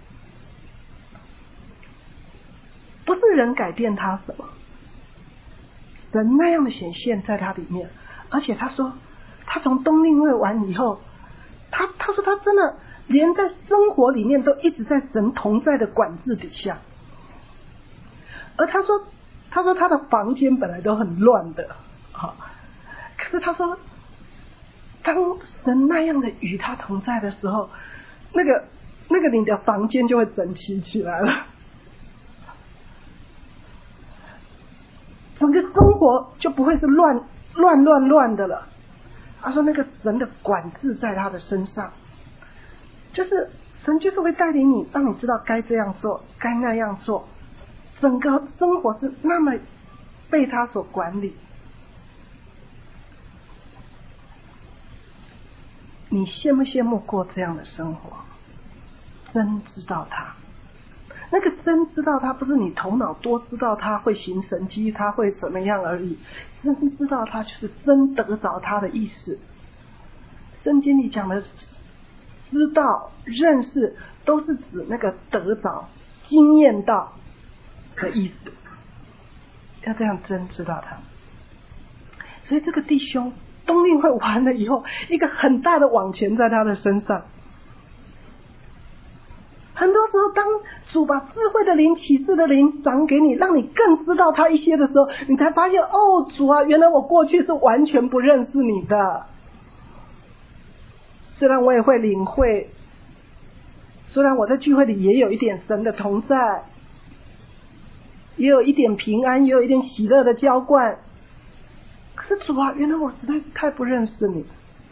不是人改变他什么，神那样的显现在他里面。而且他说他从冬令会完以后，他说他真的连在生活里面都一直在神同在的管制底下。而他说他的房间本来都很乱的，可是他说当神那样的与他同在的时候，那个你的房间就会整齐起来了，整个生活就不会是乱的了。他说那个神的管制在他的身上，就是神就是会带领你，让你知道该这样做该那样做，整个生活是那么被他所管理。你羡不羡慕过这样的生活？真知道他，那个真知道他不是你头脑多知道他会行神迹，他会怎么样而已，真知道他就是真得着他的意思。圣经里讲的知道认识都是指那个得着经验到的意思，要这样真知道他。所以这个弟兄冬令会完了以后，一个很大的往前在他的身上。很多时候当主把智慧的灵启示的灵赏给你，让你更知道他一些的时候，你才发现哦，主啊，原来我过去是完全不认识你的。虽然我也会领会，虽然我在聚会里也有一点神的同在，也有一点平安，也有一点喜乐的浇灌，可是主啊，原来我实在太不认识你。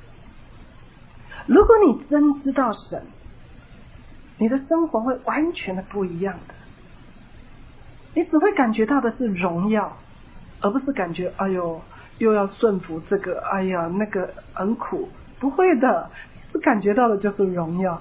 如果你真知道神，你的生活会完全的不一样的，你只会感觉到的是荣耀，而不是感觉哎呦又要顺服这个，哎呀那个很苦，不会的，是感觉到的就是荣耀。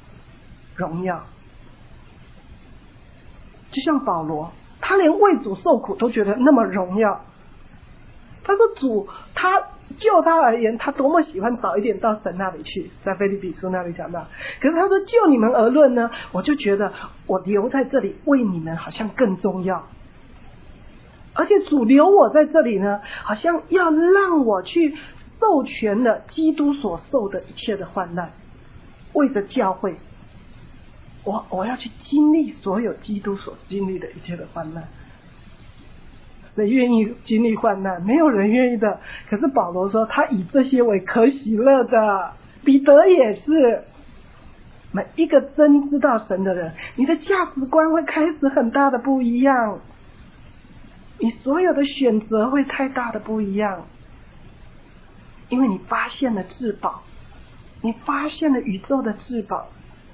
就像保罗，他连为主受苦都觉得那么荣耀。他说主他就他而言，他多么喜欢早一点到神那里去，在腓立比书那里讲到。可是他说就你们而论呢，我就觉得我留在这里为你们好像更重要，而且主留我在这里呢，好像要让我去授权了基督所受的一切的患难，为着教会，我要去经历所有基督所经历的一切的患难。谁愿意经历患难？没有人愿意的。可是保罗说他以这些为可喜乐的，彼得也是。每一个真知道神的人，你的价值观会开始很大的不一样，你所有的选择会太大的不一样，因为你发现了至宝，你发现了宇宙的至宝。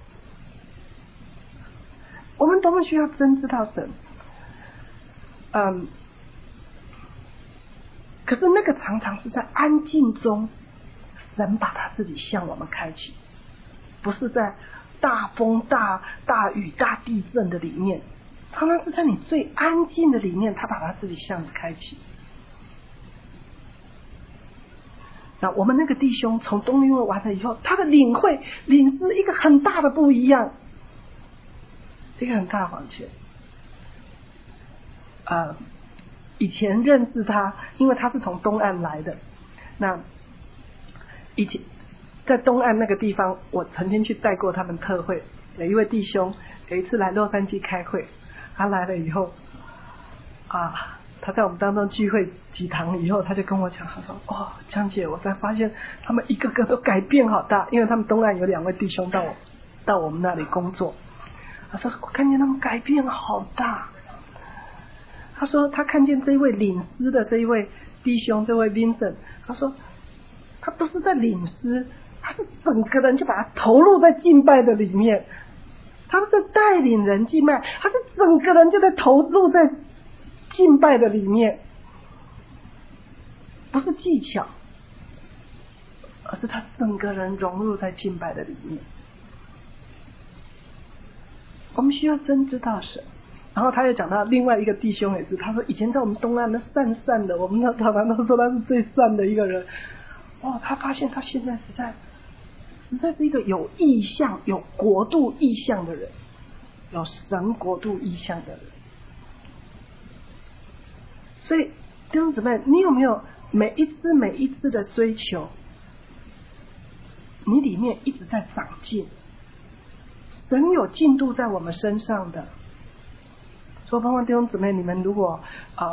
我们多么需要真知道神。可是那个常常是在安静中，神把他自己向我们开启，不是在大风大雨大地震的里面，常常是在你最安静的里面，他把他自己向你开启。那我们那个弟兄从冬令会完了以后，他的领会领是一个很大的不一样。 是一个很大的谎言。以前认识他，因为他是从东岸来的，那以前在东岸那个地方，我曾经去带过他们特会。有一位弟兄有一次来洛杉矶开会，他来了以后他在我们当中聚会几堂以后，他就跟我讲，他说江姐，我才发现他们一个个都改变好大，因为他们东岸有2位弟兄到我们那里工作。他说我看见他们改变好大。他说他看见这一位领诗的这一位弟兄，这位 Vincent， 他说他不是在领诗，他是整个人就把他投入在敬拜的里面，他不是带领人敬拜，他是整个人就在投入在敬拜的里面，不是技巧，而是他整个人融入在敬拜的里面。我们需要真知道神。然后他又讲到另外一个弟兄也是，他说以前在我们东岸那善的，我们那常常都说他是最善的一个人。他发现他现在实在是一个有意向、有国度意向的人，有神国度意向的人。所以弟兄姊妹，你有没有每一次的追求，你里面一直在长进？神有进度在我们身上的。所以盼望弟兄姊妹，你们如果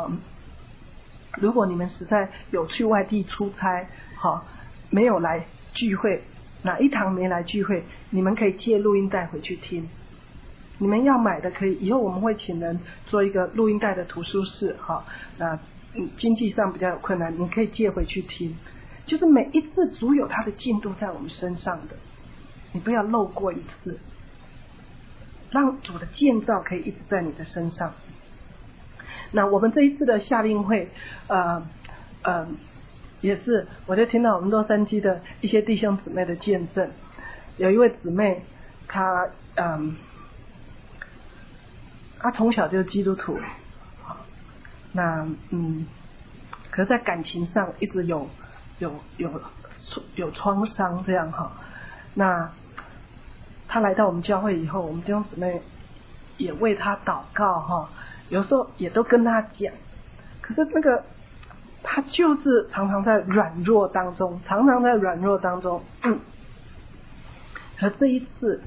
你们实在有去外地出差，没有来聚会，哪一堂没来聚会，你们可以借录音带回去听。你们要买的可以，以后我们会请人做一个录音带的图书室，那经济上比较有困难，你可以借回去听。就是每一次主有他的进度在我们身上的，你不要漏过一次，让主的建造可以一直在你的身上。那我们这一次的夏令会也是，我就听到我们洛杉矶的一些弟兄姊妹的见证。有一位姊妹，她从小就是基督徒，那可是在感情上一直有创伤这样哈。那他来到我们教会以后，我们弟兄姊妹也为他祷告有时候也都跟他讲，可是那个他就是常常在软弱当中，可这一次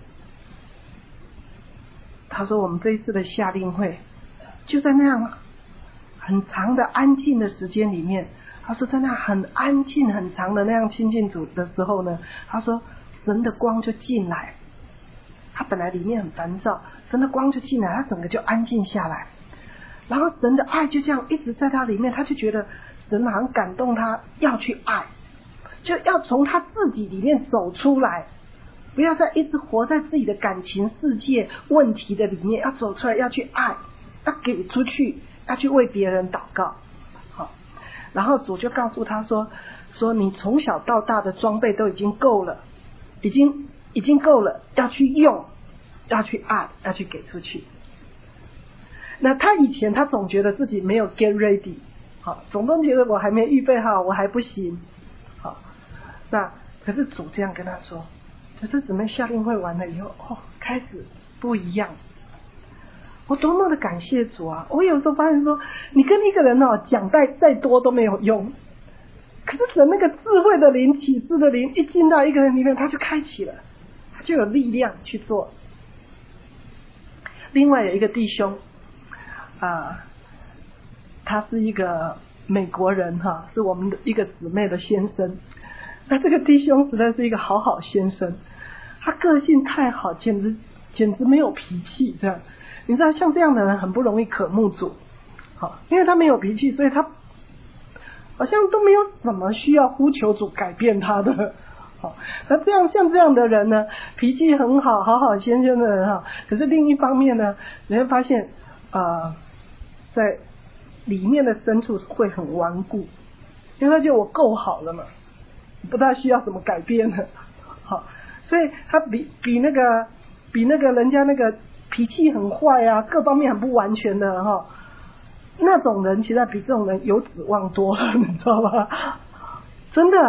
他说我们这一次的夏令会就在那样很长的安静的时间里面，他说在那很安静很长的那样亲近主的时候呢，他说神的光就进来，他本来里面很烦躁，神的光就进来，他整个就安静下来，然后神的爱就这样一直在他里面，他就觉得神好像感动他要去爱，就要从他自己里面走出来，不要再一直活在自己的感情世界问题的里面，要走出来，要去爱，要给出去，要去为别人祷告。好，然后主就告诉他说你从小到大的装备都已经够了，已经够了，要去用，要去爱，要去给出去。那他以前他总觉得自己没有 get ready， 总觉得我还没预备好，我还不行。好，那可是主这样跟他说，可是姊妹夏令会完了以后，开始不一样。我多么的感谢主啊！我有时候发现说，你跟一个人讲再多都没有用，可是神那个智慧的灵、启示的灵一进到一个人里面，他就开启了，他就有力量去做。另外有一个弟兄他是一个美国人是我们的一个姊妹的先生。那这个弟兄实在是一个好先生，他个性太好，简直没有脾气这样。你知道像这样的人很不容易渴慕主，因为他没有脾气，所以他好像都没有什么需要呼求主改变他的。那像这样的人呢，脾气很好先生的人可是另一方面呢，你会发现在里面的深处会很顽固，因为他觉得我够好了嘛，不大需要什么改变的。好，所以他比那个人家那个脾气很坏啊，各方面很不完全的那种人，其实比这种人有指望多了，你知道吗？真的，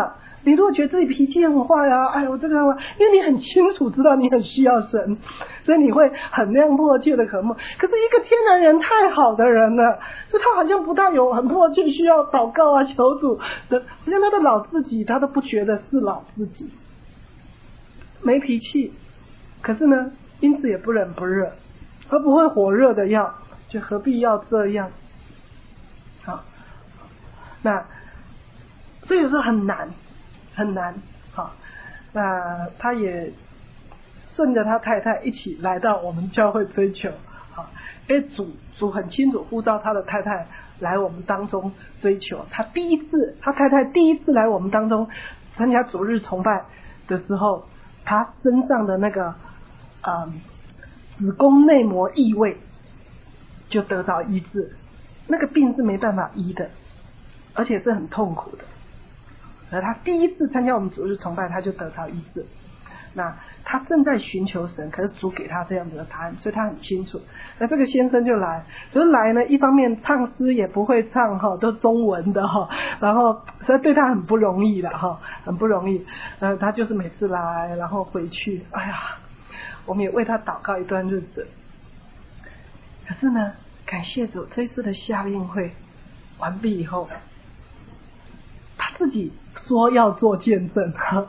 你如果觉得自己脾气很坏啊，哎呦这个，因为你很清楚知道你很需要神，所以你会很那样迫切的渴慕。可是一个天然人太好的人了，所以他好像不大有很迫切需要祷告啊求主的，好像他的老自己他都不觉得是老自己，没脾气，可是呢因此也不冷不热，而不会火热的要，就何必要这样。好，那所以有时候很难很难。好，那他也顺着他太太一起来到我们教会追求。好，因为主很清楚呼召他的太太来我们当中追求。他太太第一次来我们当中参加主日崇拜的时候，他身上的那个子宫内膜异位就得到医治，那个病是没办法医的，而且是很痛苦的。而他第一次参加我们主日崇拜，他就得到医治。那他正在寻求神，可是主给他这样子的答案，所以他很清楚。那这个先生就来，可是来呢，一方面唱诗也不会唱哈，都中文的哈，然后所以对他很不容易了哈，很不容易。他就是每次来，然后回去，哎呀，我们也为他祷告一段日子。可是呢，感谢主，这一次的夏令会完毕以后，他自己说要做见证。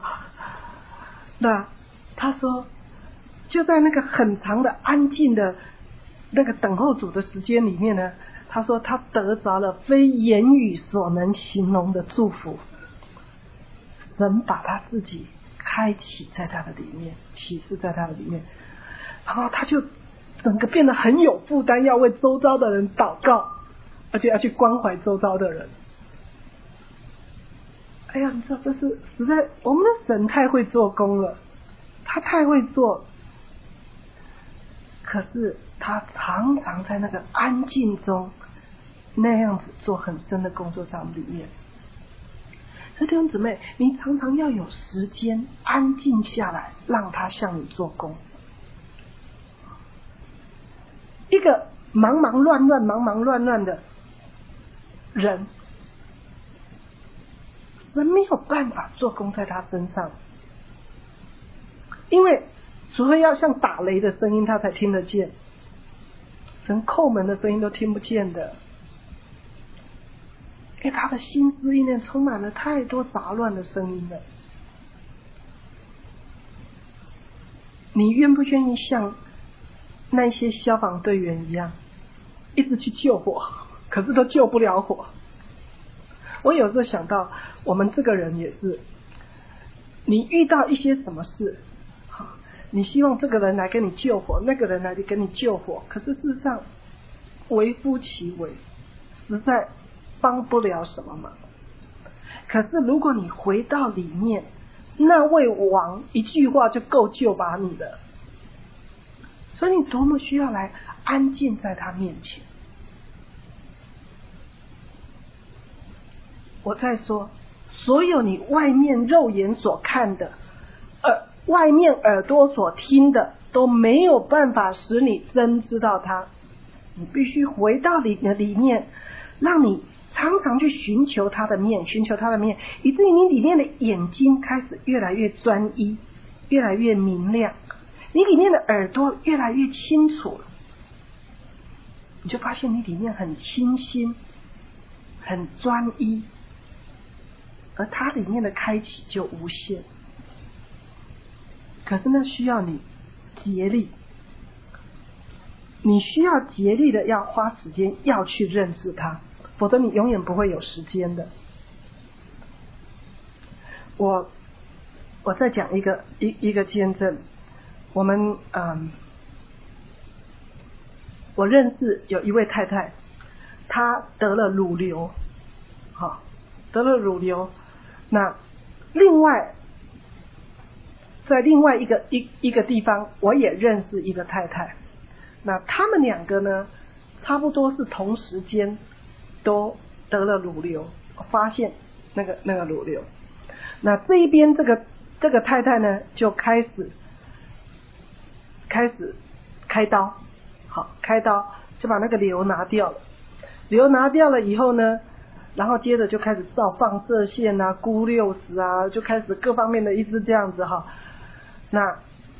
那他说就在那个很长的安静的那个等候主的时间里面呢，他说他得着了非言语所能形容的祝福，神把他自己开启在他的里面，启示在他的里面，然后他就整个变得很有负担，要为周遭的人祷告，而且要去关怀周遭的人。哎呀，你知道这是实在，我们的神太会做工了，他太会做，可是他常常在那个安静中那样子做很深的工作在我们里面。所以弟兄姊妹，你常常要有时间安静下来，让他向你做工。一个忙忙乱乱的人，神没有办法做工在他身上，因为除非要像打雷的声音他才听得见，神叩门的声音都听不见的，因为他的心思意念充满了太多杂乱的声音了。你愿不愿意像那些消防队员一样一直去救火，可是都救不了火？我有时候想到我们这个人也是，你遇到一些什么事，你希望这个人来跟你救火，那个人来跟你救火，可是事实上微乎其微，实在帮不了什么忙。可是如果你回到里面，那位王一句话就够救把你的，所以你多么需要来安静在他面前。我再说，所有你外面肉眼所看的，外面耳朵所听的，都没有办法使你真知道他。你必须回到你的里面，让你常常去寻求他的面，寻求他的面，以至于你里面的眼睛开始越来越专一，越来越明亮，你里面的耳朵越来越清楚，你就发现你里面很清新，很专一，而它里面的开启就无限。可是那需要你竭力，你需要竭力的要花时间要去认识它，否则你永远不会有时间的。我再讲一个见证，我们我认识有一位太太，她得了乳瘤，得了乳瘤。那另外在另外一个地方，我也认识一个太太，那他们两个呢，差不多是同时间都得了乳瘤，发现那个乳瘤。那这一边这个太太呢，就开始开刀，开刀就把那个瘤拿掉了。瘤拿掉了以后呢， 然后接着就开始照放射线啊、钴60啊，就开始各方面的一直这样子哈。那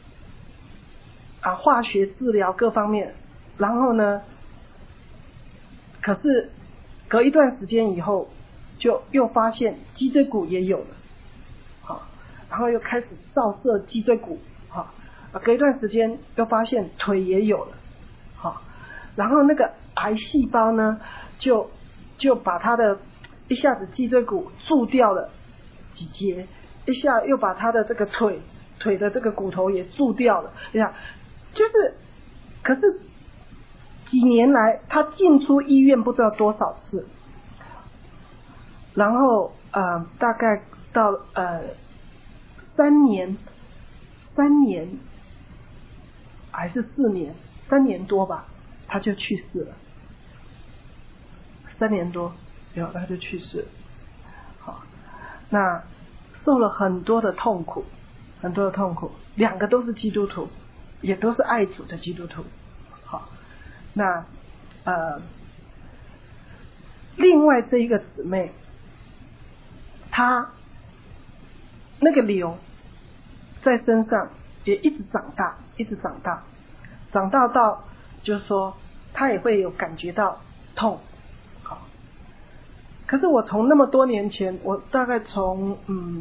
化学治疗各方面，然后呢，可是隔一段时间以后，就又发现脊椎骨也有了，好，然后又开始照射脊椎骨，好，隔一段时间又发现腿也有了，好，然后那个癌细胞呢，就把他的一下子脊椎骨蛀掉了几节，一下又把他的这个腿的这个骨头也蛀掉了，你看，就是可是几年来他进出医院不知道多少次，然后大概到3年还是4年，3年多吧，他就去世了。3年多，然后他就去世了。好，那受了很多的痛苦，很多的痛苦。2个都是基督徒，也都是爱主的基督徒。好，那另外这一个姊妹，她那个瘤在身上也一直长大，一直长大，长大到就是说她也会有感觉到痛。好，可是我从那么多年前，我大概从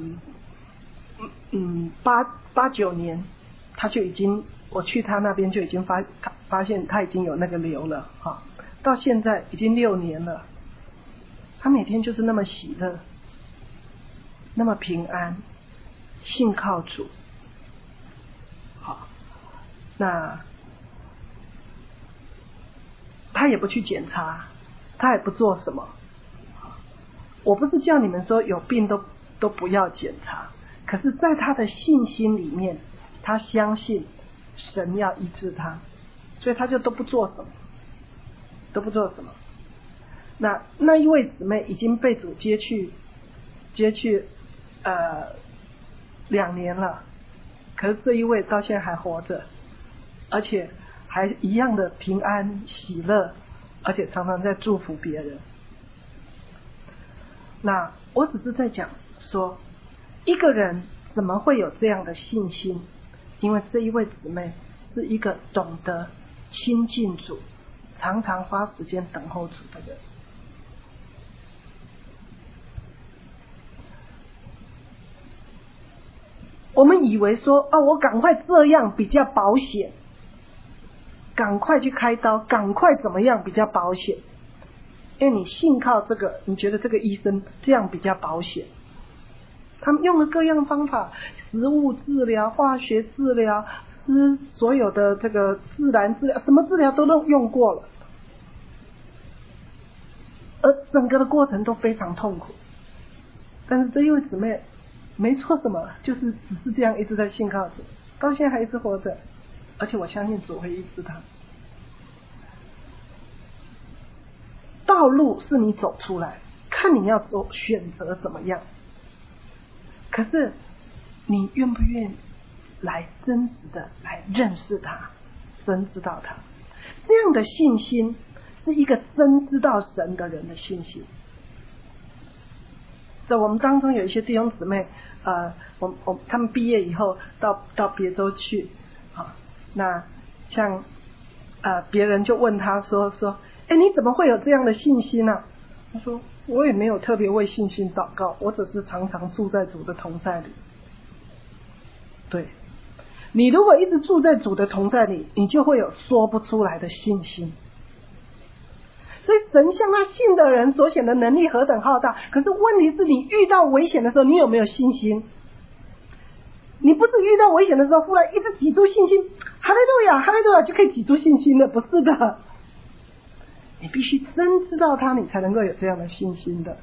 89年，他就已经，我去他那边就已经发现他已经有那个瘤了，哈，到现在已经6年了，他每天就是那么喜乐，那么平安，信靠主。好，那他也不去检查，他也不做什么。我不是叫你们说有病都不要检查，可是在他的信心里面，他相信神要医治他，所以他就都不做什么，都不做什么。那一位姊妹已经被主接去2年了，可是这一位到现在还活着，而且还一样的平安喜乐，而且常常在祝福别人。那我只是在讲说，一个人怎么会有这样的信心？因为这一位姊妹是一个懂得亲近主，常常花时间等候主的人。我们以为说我赶快这样比较保险，赶快去开刀，赶快怎么样比较保险，因为你信靠这个，你觉得这个医生这样比较保险。他们用了各样方法，食物治疗、化学治疗、所有的这个自然治疗，什么治疗都用过了，而整个的过程都非常痛苦。但是这一位姊妹没错什么，就是只是这样一直在信靠主，到现在还一直活着，而且我相信主会医治他。道路是你走出来，看你要选择怎么样。可是你愿不愿意来真实的来认识他，真知道他？这样的信心是一个真知道神的人的信心。在我们当中有一些弟兄姊妹，他们毕业以后到别州去，那像别人就问他说，你怎么会有这样的信心呢？他说我也没有特别为信心祷告，我只是常常住在主的同在里。对，你如果一直住在主的同在里，你就会有说不出来的信心。所以神向他信的人所显的能力何等浩大，可是问题是你遇到危险的时候，你有没有信心？你不是遇到危险的时候忽然一直挤出信心，哈利路亚哈利路亚就可以挤出信心的，不是的，你必须真知道他，你才能够有这样的信心的。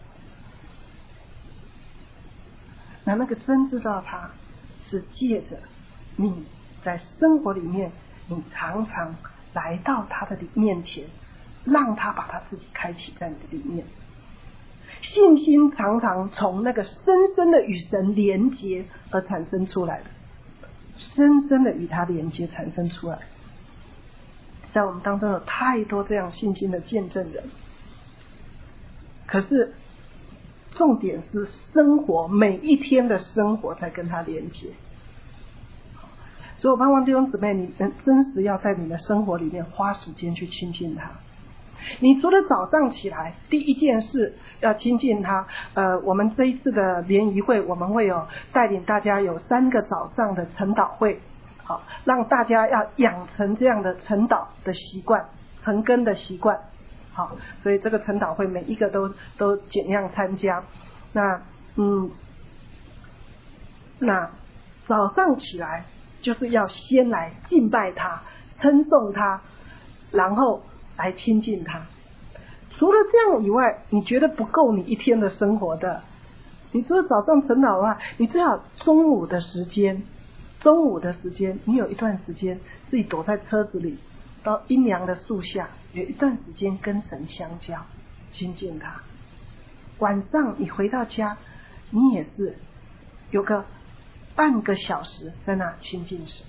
那个真知道他是借着你在生活里面，你常常来到他的面前，让他把他自己开启在你的里面。信心常常从那个深深的与神连结而产生出来的，深深的与他连接产生出来。在我们当中有太多这样信心的见证人，可是重点是生活，每一天的生活才跟他连接。所以我盼望弟兄姊妹，你真实要在你的生活里面花时间去亲近他。你除了早上起来第一件事要亲近他，我们这一次的联谊会，我们会有带领大家有3个早上的晨祷会，好，让大家要养成这样的晨祷的习惯，晨更的习惯。好，所以这个晨祷会每一个都尽量参加。那早上起来就是要先来敬拜他，称颂他，然后来亲近他。除了这样以外，你觉得不够你一天的生活的，你除了早上晨祷的话，你最好中午的时间你有一段时间自己躲在车子里，到阴凉的树下，有一段时间跟神相交，亲近他。晚上你回到家，你也是有个半个小时在那亲近神。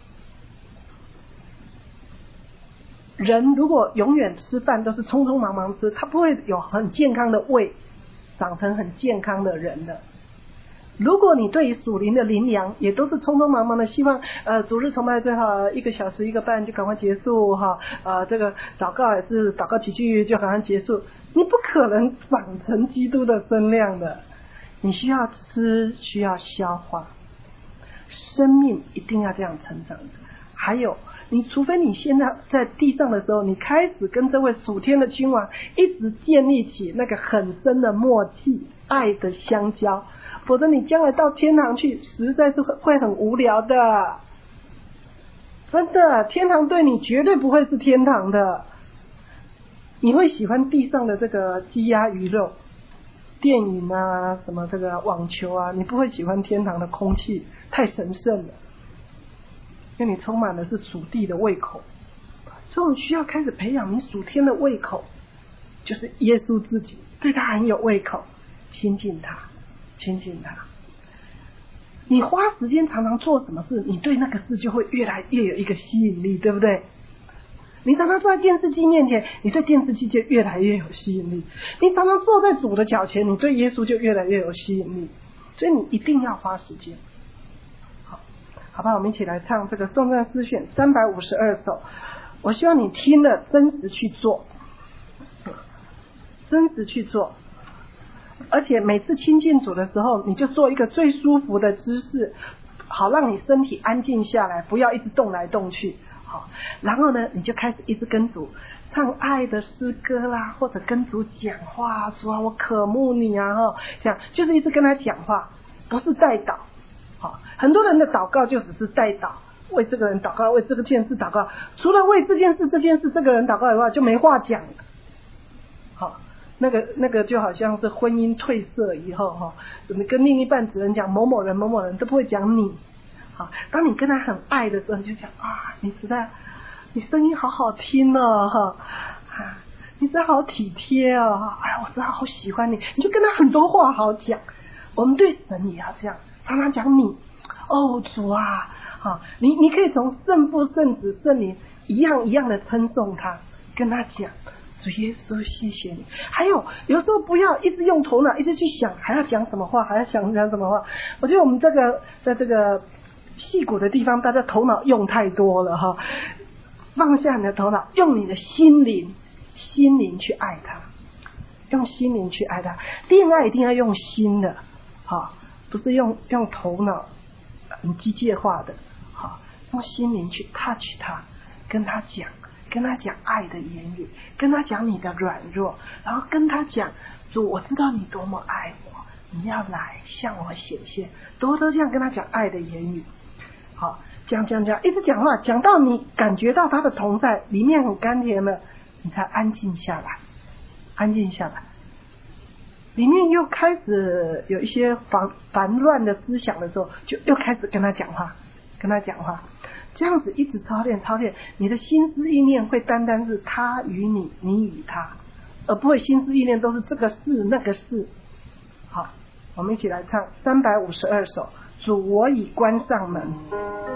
人如果永远吃饭都是匆匆忙忙吃，他不会有很健康的胃，长成很健康的人的。如果你对于属灵的灵粮也都是匆匆忙忙的，希望主日崇拜最好1个小时1个半就赶快结束哈，这个祷告也是祷告几句就赶快结束，你不可能长成基督的身量的。你需要吃，需要消化，生命一定要这样成长的。还有，你除非你现在在地上的时候，你开始跟这位属天的君王一直建立起那个很深的默契，爱的相交，否则你将来到天堂去实在是会很无聊的。真的，天堂对你绝对不会是天堂的。你会喜欢地上的这个鸡鸭鱼肉电影啊，什么这个网球啊，你不会喜欢天堂的空气，太神圣了，因为你充满的是属地的胃口。所以我们需要开始培养你属天的胃口，就是耶稣自己，对他很有胃口，亲近他。你花时间常常做什么事，你对那个事就会越来越有一个吸引力，对不对？你常常坐在电视机面前，你对电视机就越来越有吸引力。你常常坐在主的脚前，你对耶稣就越来越有吸引力。所以你一定要花时间。好吧，我们一起来唱这个颂赞诗选352首。我希望你听了真实去做，而且每次亲近主的时候，你就做一个最舒服的姿势，好让你身体安静下来，不要一直动来动去。好，然后呢，你就开始一直跟主唱爱的诗歌啦，或者跟主讲话，主啊，我渴慕你啊，这样就是一直跟他讲话，不是代祷。好，很多人的祷告就只是代祷，为这个人祷告，为这个件事祷告，除了为这件事这个人祷告以外，就没话讲了。好，那个就好像是婚姻褪色以后哈，你跟另一半只能讲某某人某某人，都不会讲你。好，当你跟他很爱的时候，你就讲啊，你声音好好听哦哈，你真好体贴哦，哎，我真的好喜欢你，你就跟他很多话好讲。我们对神也要这样，常常讲你哦主啊，你可以从圣父圣子圣灵一样的称颂他，跟他讲主耶稣谢谢你。还有时候不要一直用头脑一直去想还要讲什么话，还要想什么话。我觉得我们这个在这个矽谷的地方，大家头脑用太多了哈，放下你的头脑，用你的心灵去爱他，用心灵去爱他。恋爱一定要用心的，不是用头脑很机械化的，用心灵去 touch 他，跟他讲爱的言语，跟他讲你的软弱，然后跟他讲主，我知道你多么爱我，你要来向我显现，多这样跟他讲爱的言语。好，讲，一直讲话，讲到你感觉到他的同在，里面很甘甜了，你才安静下来。里面又开始有一些烦乱的思想的时候，就又开始跟他讲话，这样子一直操练，你的心思意念会单单是他与你，你与他，而不会心思意念都是这个事那个事。好，我们一起来唱352首，主我已关上门。